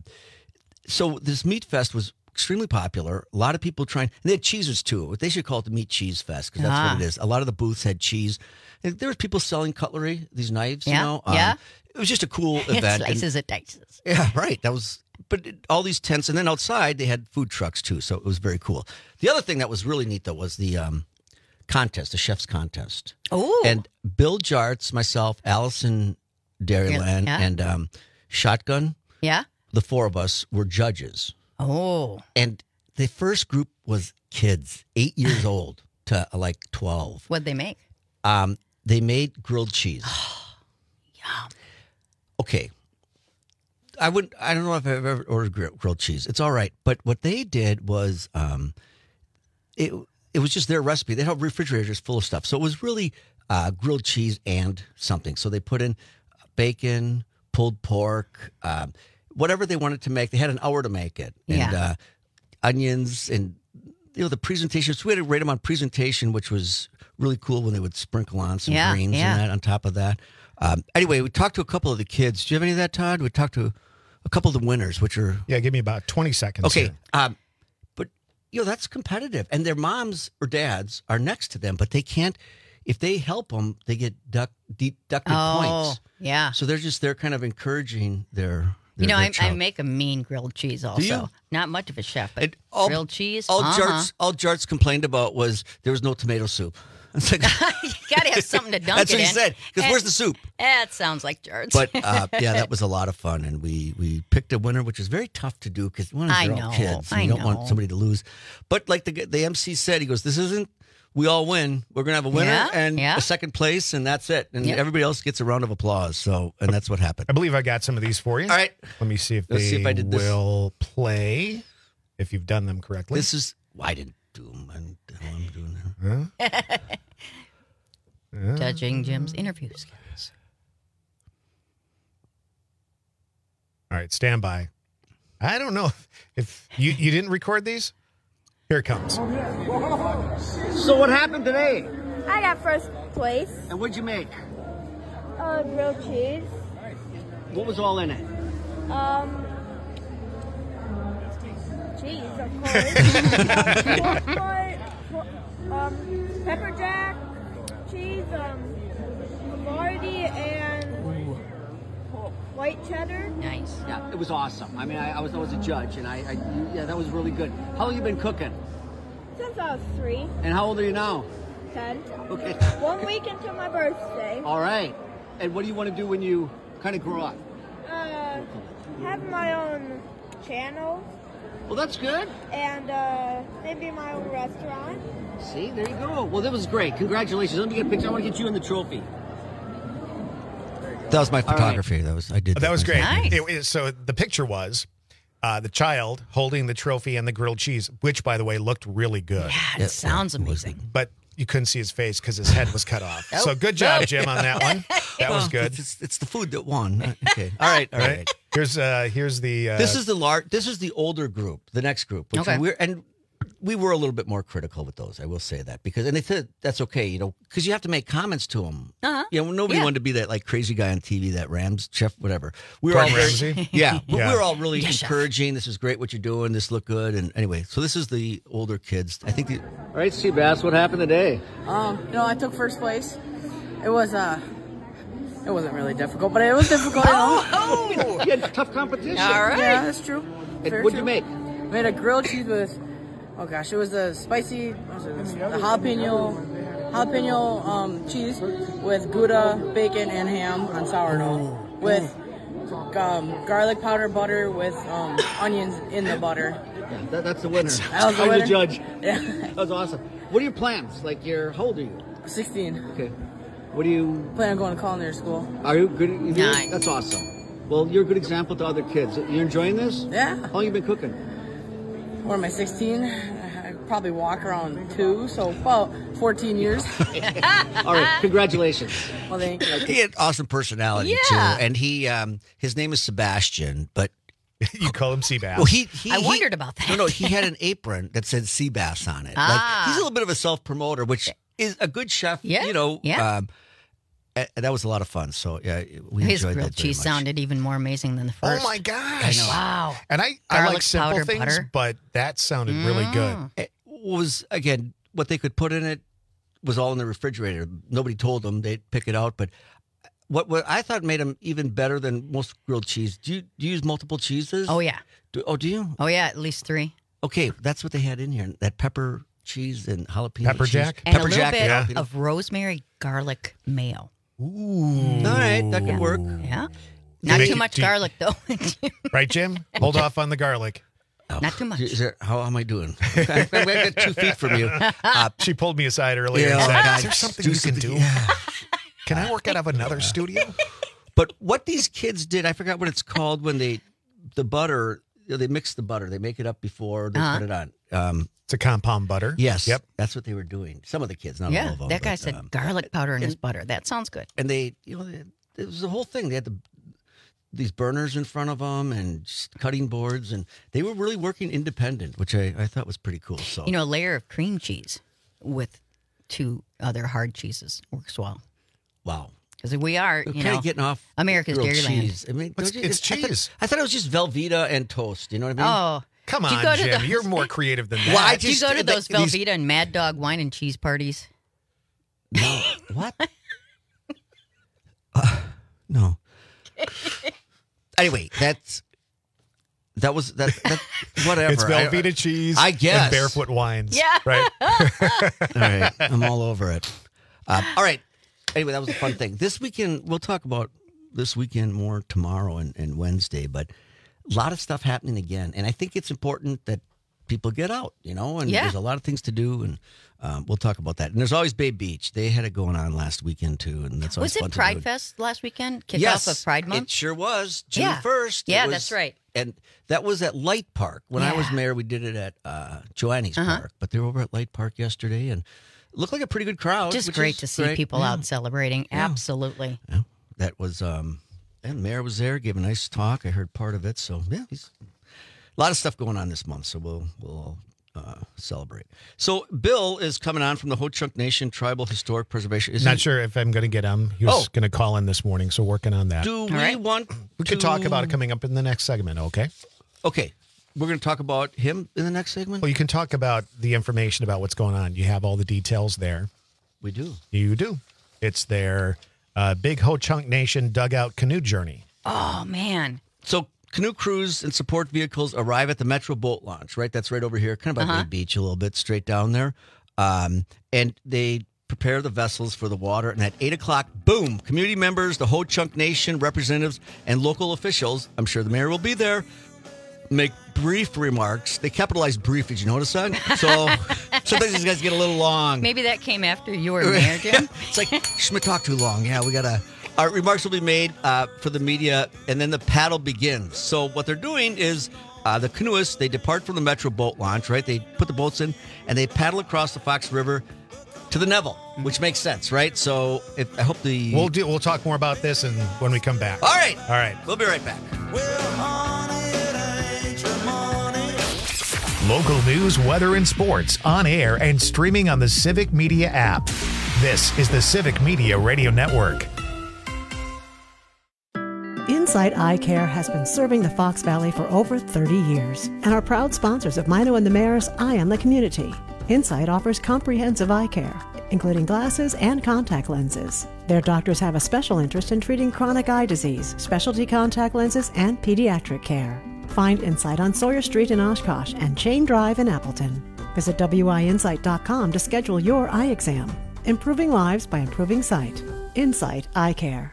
so this Meat Fest was extremely popular. A lot of people trying, and they had cheeses too. They should call it the Meat Cheese Fest because that's Ah. what it is. A lot of the booths had cheese. And there was people selling cutlery, these knives, Yeah, you know. Um, yeah. It was just a cool event. and- Slices and dices. yeah, right. That was, but it, all these tents, and then outside they had food trucks too, so it was very cool. The other thing that was really neat though was the um, contest, the chef's contest. Oh, And Bill Jarts, myself, Allison Dairyland, Yeah. and um, Shotgun, yeah. the four of us were judges. Oh, And the first group was kids, eight years old to uh, like twelve. what'd they make? Um, they made grilled cheese. Yum. Okay. I would. I don't know if I've ever ordered gr- grilled cheese. It's all right, but what they did was, um, it it was just their recipe. They have refrigerators full of stuff, so it was really uh, grilled cheese and something. So they put in bacon, pulled pork, um, whatever they wanted to make. They had an hour to make it, and Yeah. uh, onions, and you know the presentation. So we had to rate them on presentation, which was really cool when they would sprinkle on some Yeah, greens yeah. and that on top of that. Um, anyway, we talked to a couple of the kids. Do you have any of that, Todd? We talked to a couple of the winners, which are Yeah, give me about twenty seconds. okay. here. Um, but you know that's competitive, and their moms or dads are next to them, but they can't. If they help them, they get duck, deducted Oh, points. yeah. So they're just they're kind of encouraging their. their You know, their I, I child. make a mean grilled cheese also. you? Not much of a chef, but And all- grilled cheese. All uh-huh. Jarts, all Jarts complained about was there was no tomato soup. It's like, You got to have something to dunk that's it what he in. said. Because And- where's the soup? That sounds like Jarts. But uh, yeah, that was a lot of fun, and we we picked a winner, which is very tough to do because one of I they're know, all kids, and I you don't know. want somebody to lose. But like the the M C said, he goes, "This isn't we all win. We're gonna have a winner Yeah, and yeah. a second place, and that's it. And Yep. everybody else gets a round of applause. So, and that's what happened. I believe I got some of these for you. All right, Let me see if Let's they see if I did this. will play, if you've done them correctly. this is well, I didn't do them. I don't know what I'm doing there. Huh? Judging Jim's interview skills. All right, stand by. I don't know if, if you, you didn't record these. Here it comes. So what happened today? I got first place. And what'd you make? Uh, grilled cheese. What was all in it? Um, cheese, of course. Pork butt, por- um, pepper jack, cheese, um, Havarti, and white cheddar. Nice. Yeah, it was awesome. I mean, I, I was I was a judge, and I, I yeah, that was really good. How long you been cooking? Since I was three, And how old are you now? ten. Okay. One week until my birthday. All right. And what do you want to do when you kind of grow up? Uh, have my own channel Well, that's good. and uh, maybe my own restaurant. See, there you go. Well, that was great. Congratulations. Let me get a picture. I want to get you in the trophy. That was my All right. photography. That was I did. That was great. Nice. It- it- so the picture was uh, the child holding the trophy and the grilled cheese, which, by the way, looked really good. Yeah, it sounds amazing. But you couldn't see his face because his head was cut off. Oh. So good job, Jim, on that one. That was Well, good. It's, it's the food that won. Okay. All right. All Right. right. Here's uh, here's the. Uh, This is the lar- This is the older group, the next group. Which Okay. we're and we were a little bit more critical with those. I will say that because and they said that's okay, you know, because you have to make comments to them. Uh-huh. You know, nobody Yeah. wanted to be that like crazy guy on T V, that Rams chef, whatever. We were Gordon all very, Ramsay? yeah, but Yeah. we were all really Yes, chef. encouraging. This is great what you're doing. This looked good. And anyway, so this is the older kids. I think the All right, Seabass, what happened today? Um, you know, I took first place. It was uh, it wasn't really difficult, but it was difficult. You know? Oh, you had tough competition. All right. Yeah, that's true. And Very what'd true. you make? Made a grilled cheese with, oh gosh, it was the spicy, what was it, the jalapeno, jalapeno um, cheese with Gouda, bacon, and ham on sourdough with um, garlic powder butter with um, onions in the butter. Yeah, that, that's the winner. That was the I'm winner. the judge. Yeah. That was awesome. What are your plans? Like, you're, how old are you? sixteen. Okay. What do you, Plan on going to culinary school. are you good? You Nice. That's awesome. Well, you're a good example to other kids. You enjoying this? Yeah. How long you been cooking? What am I, sixteen? I probably walk around two, so about fourteen years. All right, congratulations. Well, thank you. he had awesome personality Yeah. too, and he um, his name is Sebastian, but you call him Seabass. well, he, he I he- wondered about that. No, no, he had an apron that said Seabass on it. Ah. Like he's a little bit of a self promoter, which is a good chef. Yeah, you know. yeah. Um, and that was a lot of fun. So yeah, we His enjoyed grilled that very cheese much. sounded even more amazing than the Oh first. my gosh! Wow. And I, I Garlic like simple powder things, butter. but that sounded really good. It was again what they could put in it was all in the refrigerator. Nobody told them they'd pick it out, but. What, what I thought made them even better than most grilled cheese. Do you, do you use multiple cheeses? Oh, yeah. Do, oh, do you? Oh, yeah, at least three. Okay, that's what they had in here. That pepper cheese and jalapeno Pepper cheese. jack? And Pepper a little jack, bit yeah. of rosemary garlic mayo. Ooh. All right, that could work. Yeah. Not Make too it much deep. garlic, though. Right, Jim? Hold off on the garlic. Not too much. Is there, how am I doing? I'm going to get two feet from you. Uh, She pulled me aside earlier Yeah, and said, God, is there something do you can something- do? yeah. Can I work out of another studio? But what these kids did, I forgot what it's called when they, the butter, you know, they mix the butter. They make it up before they Uh-huh. put it on. Um, It's a compound butter. yes. Yep. That's what they were doing. Some of the kids, not all Yeah, of them. that guy but, said um, garlic powder in his and- butter. That sounds good. and they, you know, they, it was the whole thing. They had the these burners in front of them and just cutting boards, and they were really working independent, which I, I thought was pretty cool. So You know, a layer of cream cheese with two other hard cheeses works well. wow, Because we are, We're you kind know, of getting off America's grilled Dairyland. cheese. I mean, It's- don't you- it's I thought- cheese. I thought it was just Velveeta and toast. You know what I mean? Oh. Come Do you on, go to Jim. those- You're more creative than that. Well, I Do you just- go to uh, those these- Velveeta and Mad Dog wine and cheese parties? No. What? Uh, no. Anyway, that's that was that, that whatever. It's Velveeta cheese I guess. and barefoot wines. Yeah. Right? All right, I'm all over it. Um, all right. Anyway, that was a fun thing. This weekend, we'll talk about this weekend more tomorrow and, and Wednesday, but a lot of stuff happening again. And I think it's important that people get out, you know, and Yeah. there's a lot of things to do, and um, we'll talk about that. And there's always Bay Beach. They had it going on last weekend, too, and that's always Was fun it to Pride do. Fest last weekend? Kickoff Yes, of Pride Month? it sure was. June Yeah. first. It Yeah, was- that's right. And that was at Light Park. When I was Yeah. mayor, we did it at uh, Joanne's Uh-huh. Park, but they were over at Light Park yesterday, and it looked like a pretty good crowd. Just which great is to see great. people Yeah. out celebrating. Absolutely. Yeah. That was, um, and Mayor was there, gave a nice talk. I heard part of it. So, yeah, he's a lot of stuff going on this month. So we'll, we'll all uh, celebrate. So Bill is coming on from the Ho Chunk Nation Tribal Historic Preservation. Is Not he- sure if I'm going to get him. He was Oh. going to call in this morning, so working on that. Do we right. want we could to- talk about it coming up in the next segment, okay? Okay. We're going to talk about him in the next segment? Well, you can talk about the information about what's going on. You have all the details there. We do. You do. It's their uh, Big Ho Chunk Nation dugout canoe journey. Oh, man. So canoe crews and support vehicles arrive at the Metro Boat Launch, right? That's right over here, kind of by Uh-huh. Bay Beach a little bit, straight down there. Um, and they prepare the vessels for the water. And at eight o'clock, boom, community members, the Ho Chunk Nation representatives, and local officials, I'm sure the mayor will be there, make brief remarks. They capitalize brief. Did you notice that? So sometimes these guys get a little long. Maybe that came after you were mayor, Jim. It's like, Schmidt talked too long. Yeah, we got to. Our remarks will be made uh, for the media, and then the paddle begins. So what they're doing is uh, the canoeists, they depart from the Metro Boat Launch, right? They put the boats in, and they paddle across the Fox River to the Neville, which makes sense, right? So if, I hope the... We'll do. We'll talk more about this and when we come back. All right. All right. We'll be right back. Local news, weather, and sports on air and streaming on the Civic Media app. This is the Civic Media Radio Network. Insight Eye Care has been serving the Fox Valley for over thirty years and are proud sponsors of Mino and the Mayor's Eye on the Community. Insight offers comprehensive eye care, including glasses and contact lenses. Their doctors have a special interest in treating chronic eye disease, specialty contact lenses, and pediatric care. Find Insight on Sawyer Street in Oshkosh and Chain Drive in Appleton. Visit W I insight dot com to schedule your eye exam. Improving lives by improving sight. Insight Eye Care.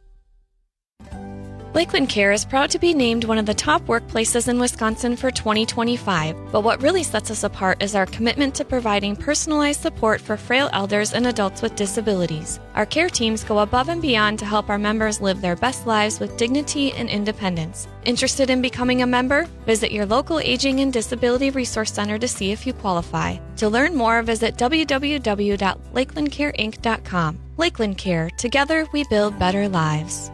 Lakeland Care is proud to be named one of the top workplaces in Wisconsin for twenty twenty-five, but what really sets us apart is our commitment to providing personalized support for frail elders and adults with disabilities. Our care teams go above and beyond to help our members live their best lives with dignity and independence. Interested in becoming a member? Visit your local Aging and Disability Resource Center to see if you qualify. To learn more, visit w w w dot lakeland care inc dot com. Lakeland Care. Together we build better lives.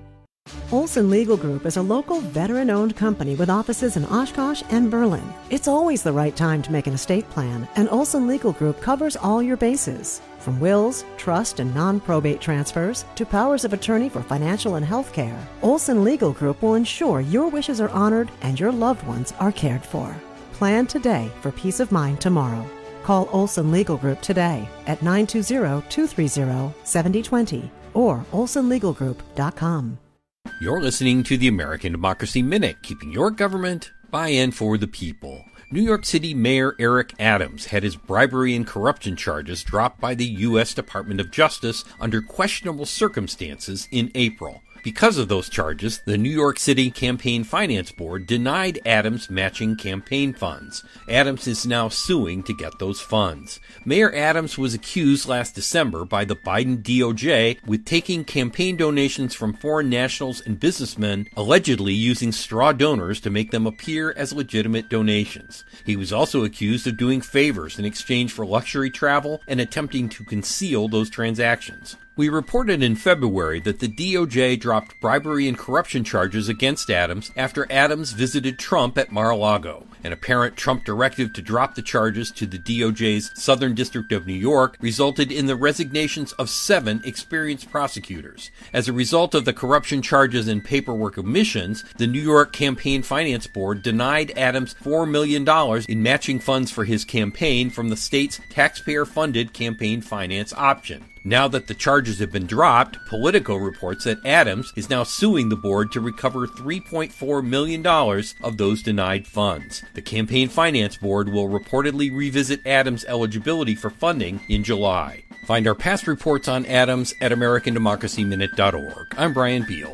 Olson Legal Group is a local veteran-owned company with offices in Oshkosh and Berlin. It's always the right time to make an estate plan, and Olson Legal Group covers all your bases. From wills, trust, and non-probate transfers to powers of attorney for financial and health care, Olson Legal Group will ensure your wishes are honored and your loved ones are cared for. Plan today for peace of mind tomorrow. Call Olson Legal Group today at nine two zero, two three zero, seven zero two zero or olson legal group dot com. You're listening to the American Democracy Minute, keeping your government by and for the people. New York City Mayor Eric Adams had his bribery and corruption charges dropped by the U S Department of Justice under questionable circumstances in April. Because of those charges, the New York City Campaign Finance Board denied Adams matching campaign funds. Adams is now suing to get those funds. Mayor Adams was accused last December by the Biden D O J with taking campaign donations from foreign nationals and businessmen, allegedly using straw donors to make them appear as legitimate donations. He was also accused of doing favors in exchange for luxury travel and attempting to conceal those transactions. We reported in February that the D O J dropped bribery and corruption charges against Adams after Adams visited Trump at Mar-a-Lago. An apparent Trump directive to drop the charges to the D O J's Southern District of New York resulted in the resignations of seven experienced prosecutors. As a result of the corruption charges and paperwork omissions, the New York Campaign Finance Board denied Adams four million dollars in matching funds for his campaign from the state's taxpayer-funded campaign finance option. Now that the charges have been dropped, Politico reports that Adams is now suing the board to recover three point four million dollars of those denied funds. The Campaign Finance Board will reportedly revisit Adams' eligibility for funding in July. Find our past reports on Adams at american democracy minute dot org. I'm Brian Beal.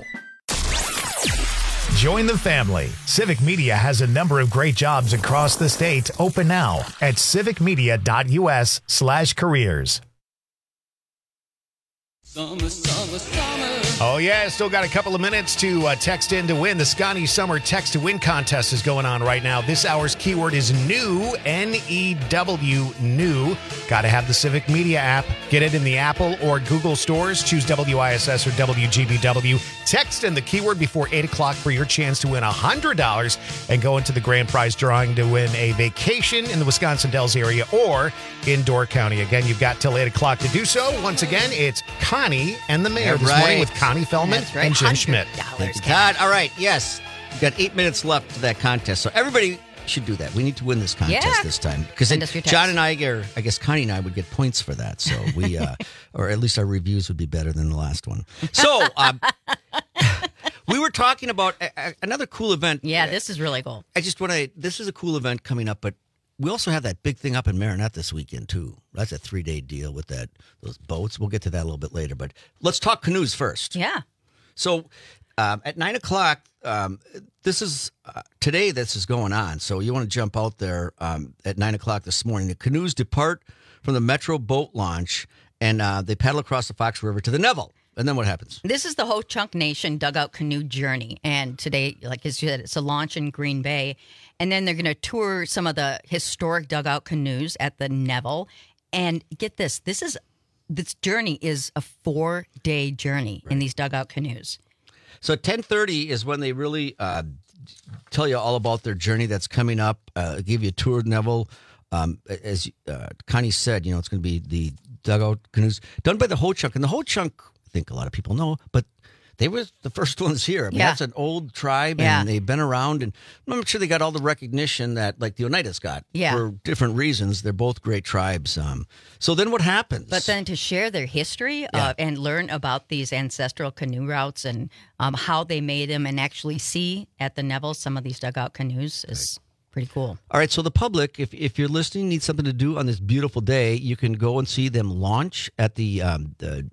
Join the family. Civic Media has a number of great jobs across the state open now at civic media dot u s slash careers. Summer, summer, summer. Oh, yeah. Still got a couple of minutes to uh, text in to win. The Scotty Summer Text to Win contest is going on right now. This hour's keyword is new, N E W, new. Got to have the Civic Media app. Get it in the Apple or Google stores. Choose W I S S or W G B W. Text in the keyword before eight o'clock for your chance to win one hundred dollars and go into the grand prize drawing to win a vacation in the Wisconsin Dells area or in Door County. Again, you've got till eight o'clock to do so. Once again, it's Connie and the Mayor Yeah, this right. morning with Connie Feldman That's right. and Jen Schmidt. Thank you, God. All right, yes. We've got eight minutes left to that contest. So everybody should do that. We need to win this contest Yeah. this time. Because Send us your John text. and I, or I guess Connie and I would get points for that. So we, uh, or at least our reviews would be better than the last one. So um, we were talking about a, a, another cool event. Yeah, this is really cool. I just want to, this is a cool event coming up, but we also have that big thing up in Marinette this weekend, too. That's a three-day deal with that those boats. We'll get to that a little bit later, but let's talk canoes first. Yeah. So um, at nine o'clock, um, this is uh, today this is going on. So you want to jump out there um, at nine o'clock this morning. The canoes depart from the Metro boat launch, and uh, they paddle across the Fox River to the Neville. And then what happens? This is the Ho Chunk Nation Dugout Canoe Journey. And today, like you said, it's a launch in Green Bay. And then they're going to tour some of the historic dugout canoes at the Neville. And get this, this is this journey is a four-day journey right. in these dugout canoes. So at ten thirty is when they really uh, tell you all about their journey that's coming up. Uh, give you a tour of Neville. Um, as uh, Connie said, you know, it's going to be the dugout canoes done by the Ho Chunk. And the Ho Chunk, I think a lot of people know, but they were the first ones here. I mean, Yeah. that's an old tribe, Yeah. and they've been around. And I'm sure they got all the recognition that, like, the Oneidas got Yeah. for different reasons. They're both great tribes. Um, so then what happens? But then to share their history uh, and learn about these ancestral canoe routes and um, how they made them and actually see at the Neville some of these dugout canoes is pretty cool. All right, so the public, if if you're listening, need something to do on this beautiful day, you can go and see them launch at the, um, the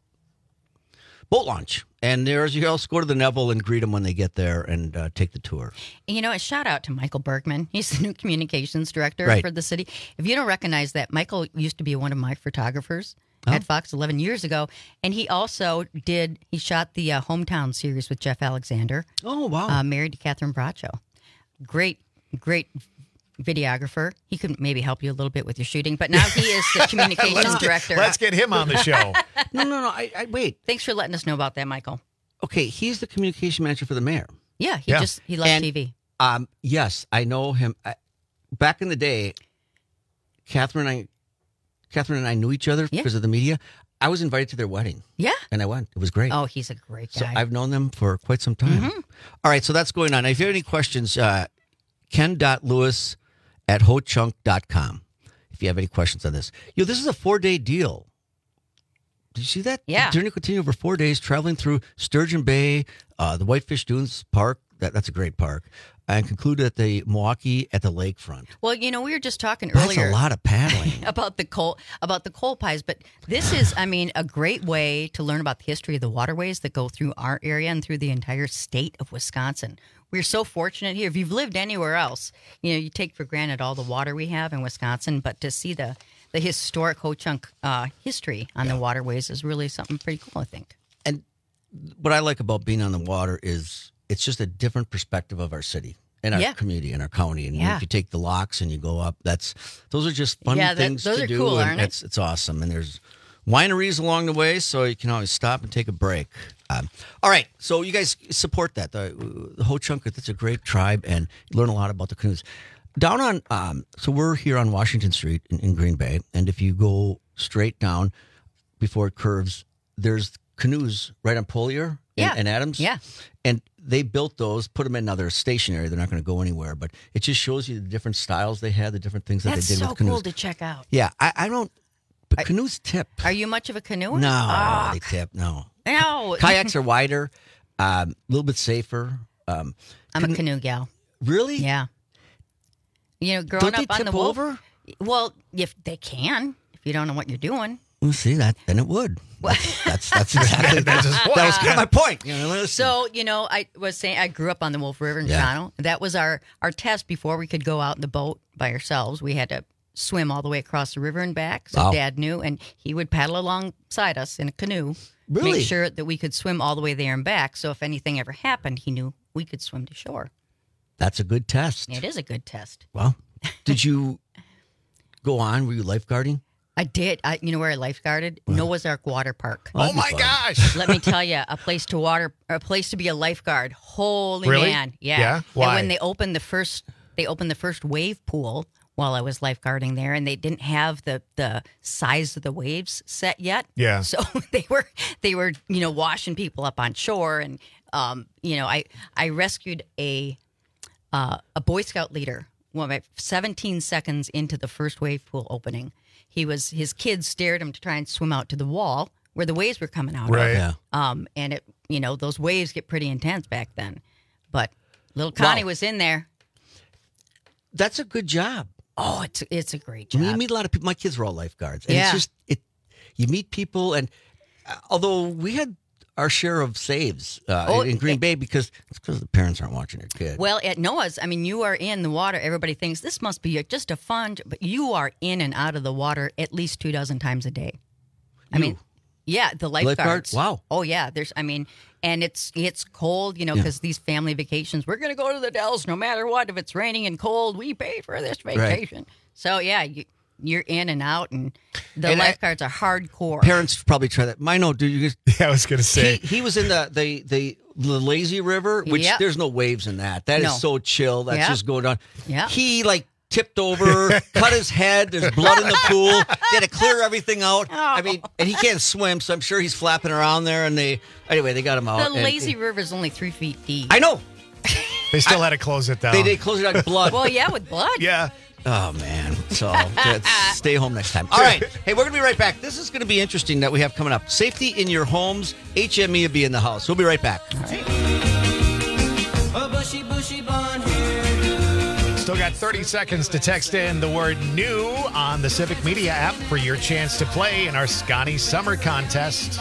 boat launch. And there's you also go to the Neville and greet them when they get there and uh, take the tour. And, you know, a shout out to Michael Bergman. He's the new communications director Right. for the city. If you don't recognize that, Michael used to be one of my photographers Oh. at Fox eleven years ago. And he also did, he shot the uh, Hometown series with Jeff Alexander. Oh, wow. Uh, married to Catherine Bracho. Great, great videographer. He could maybe help you a little bit with your shooting, but now he is the communications Let's get- director. let's get him on the show. No, no, no. I, I wait. Thanks for letting us know about that, Michael. Okay, he's the communication manager for the mayor. Yeah, he just he left And, T V. Um, yes, I know him. I, back in the day, Catherine and I, Catherine and I knew each other because of the media. I was invited to their wedding. Yeah. And I went. It was great. Oh, he's a great So guy. I've known them for quite some time. Mm-hmm. All right, so that's going on. If you have any questions, uh, ken dot lewis at ho chunk dot com if you have any questions on this. You know, this is a four-day deal. Did you see that? Yeah. The journey continue over four days, traveling through Sturgeon Bay, uh, the Whitefish Dunes Park. That, that's a great park. And conclude at the Milwaukee at the lakefront. Well, you know, we were just talking That's earlier a lot of paddling. about the coal about the coal pies, but this is, I mean, a great way to learn about the history of the waterways that go through our area and through the entire state of Wisconsin. We're so fortunate here. If you've lived anywhere else, you know, you take for granted all the water we have in Wisconsin, but to see the the historic Ho Chunk uh, history on the waterways is really something pretty cool, I think. And what I like about being on the water is it's just a different perspective of our city and our Yeah. community and our county. And Yeah. if you take the locks and you go up, that's those are just fun Yeah, that- things those to are do. cool, and aren't they? it's it's awesome. And there's wineries along the way, so you can always stop and take a break. Um, all right, so you guys support that. The, the Ho Chunk, that's a great tribe, and you learn a lot about the canoes. Down on, um, so we're here on Washington Street in, in Green Bay, and if you go straight down before it curves, there's canoes right on Polier and, Yeah. and Adams. Yeah. And they built those, put them in. Now they're stationary; they're not going to go anywhere. But it just shows you the different styles they had, the different things that That's they did so with canoes. cool to check out. Yeah, I, I don't. But canoes tip. Are you much of a canoer? No, Oh, they tip. No. no. Kayaks are wider, um, a little bit safer. Um, I'm a canoe gal. Really? Yeah. You know, growing Don't they up on tip the Wolf, over? Well, if they can, if you don't know what you're doing. Well, see that, then it would. That's that's, that's exactly That's his point. that was kind of my point. You know, listen. So, you know, I was saying I grew up on the Wolf River in Yeah. Toronto. That was our, our test before we could go out in the boat by ourselves. We had to swim all the way across the river and back. So Wow. Dad knew, and he would paddle alongside us in a canoe. Really? Make sure that we could swim all the way there and back. So if anything ever happened, he knew we could swim to shore. That's a good test. It is a good test. Well, did you go on? Were you lifeguarding? I did. I, you know where I lifeguarded? Noah's Ark Water Park. Oh my gosh! Let me tell you, a place to water, a place to be a lifeguard. Holy Really? man, yeah. Yeah? Why? And when they opened the first, they opened the first wave pool while I was lifeguarding there, and they didn't have the the size of the waves set yet. Yeah. So they were they were you know washing people up on shore, and um you know I I rescued a uh, a Boy Scout leader. Well, about seventeen seconds into the first wave pool opening, he was his kids stared him to try and swim out to the wall where the waves were coming out. Right. Of. Yeah. Um, and it, you know, those waves get pretty intense back then. But little Connie Wow. was in there. That's a good job. Oh, it's it's a great I job. mean, you meet a lot of people. My kids were all lifeguards, and Yeah. it's just it. You meet people, and uh, although we had our share of saves uh, Oh, in Green it- Bay because it's because the parents aren't watching their kid. Well, at Noah's, I mean, you are in the water. Everybody thinks this must be a, just a fun, but you are in and out of the water at least two dozen times a day. I You? mean, yeah, the Lifeguard? lifeguards. Wow. Oh yeah, there's. I mean, and it's it's cold, you know, Yeah. because these family vacations, we're gonna go to the Dells no matter what. If it's raining and cold, we pay for this Right. vacation. So yeah, you you're in and out, and the And I- lifeguards are hardcore. Parents probably try that. I know, do you guys? Yeah, I was going to say. He, he was in the, the, the, the lazy river, which Yep. there's no waves in that. That is No. so chill. That's Yep. just going on. Yep. He, like, tipped over, cut his head. There's blood in the pool. They had to clear everything out. I mean, and he can't swim, so I'm sure he's flapping around there. And they, anyway, they got him out. The and- lazy river is only three feet deep. I know. They still had to close it down. They did close it out with blood. Well, yeah, with blood. Yeah. Oh, man. So let's stay home next time. All right. Hey, we're going to be right back. This is going to be interesting that we have coming up. Safety in your homes. H M E will be in the house. We'll be right back. A bushy, bushy blonde hairdo. Still got thirty seconds to text in the word new on the Civic Media app for your chance to play in our Scotty Summer Contest.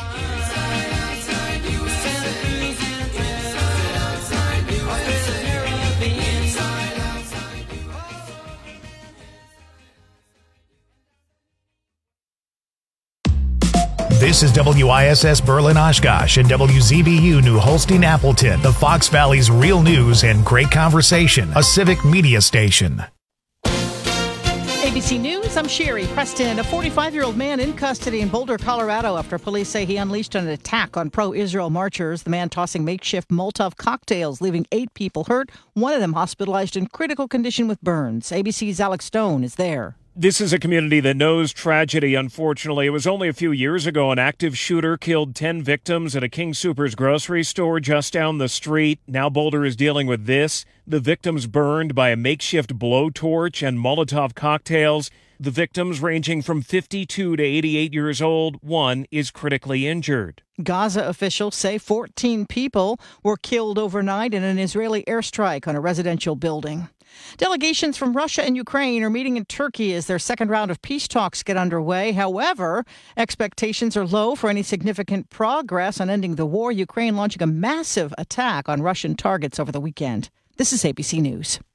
This is W I S S Berlin Oshkosh and W Z B U New Holstein Appleton, the Fox Valley's real news and great conversation, a Civic Media station. A B C News, I'm Sherry Preston. A forty-five-year-old man in custody in Boulder, Colorado after police say he unleashed an attack on pro-Israel marchers. The man tossing makeshift Molotov cocktails, leaving eight people hurt, one of them hospitalized in critical condition with burns. A B C's Alex Stone is there. This is a community that knows tragedy, unfortunately. It was only a few years ago an active shooter killed ten victims at a King Soopers grocery store just down the street. Now Boulder is dealing with this. The victims burned by a makeshift blowtorch and Molotov cocktails. The victims ranging from fifty-two to eighty-eight years old. One is critically injured. Gaza officials say fourteen people were killed overnight in an Israeli airstrike on a residential building. Delegations from Russia and Ukraine are meeting in Turkey as their second round of peace talks get underway. However, expectations are low for any significant progress on ending the war. Ukraine launching a massive attack on Russian targets over the weekend. This is A B C News.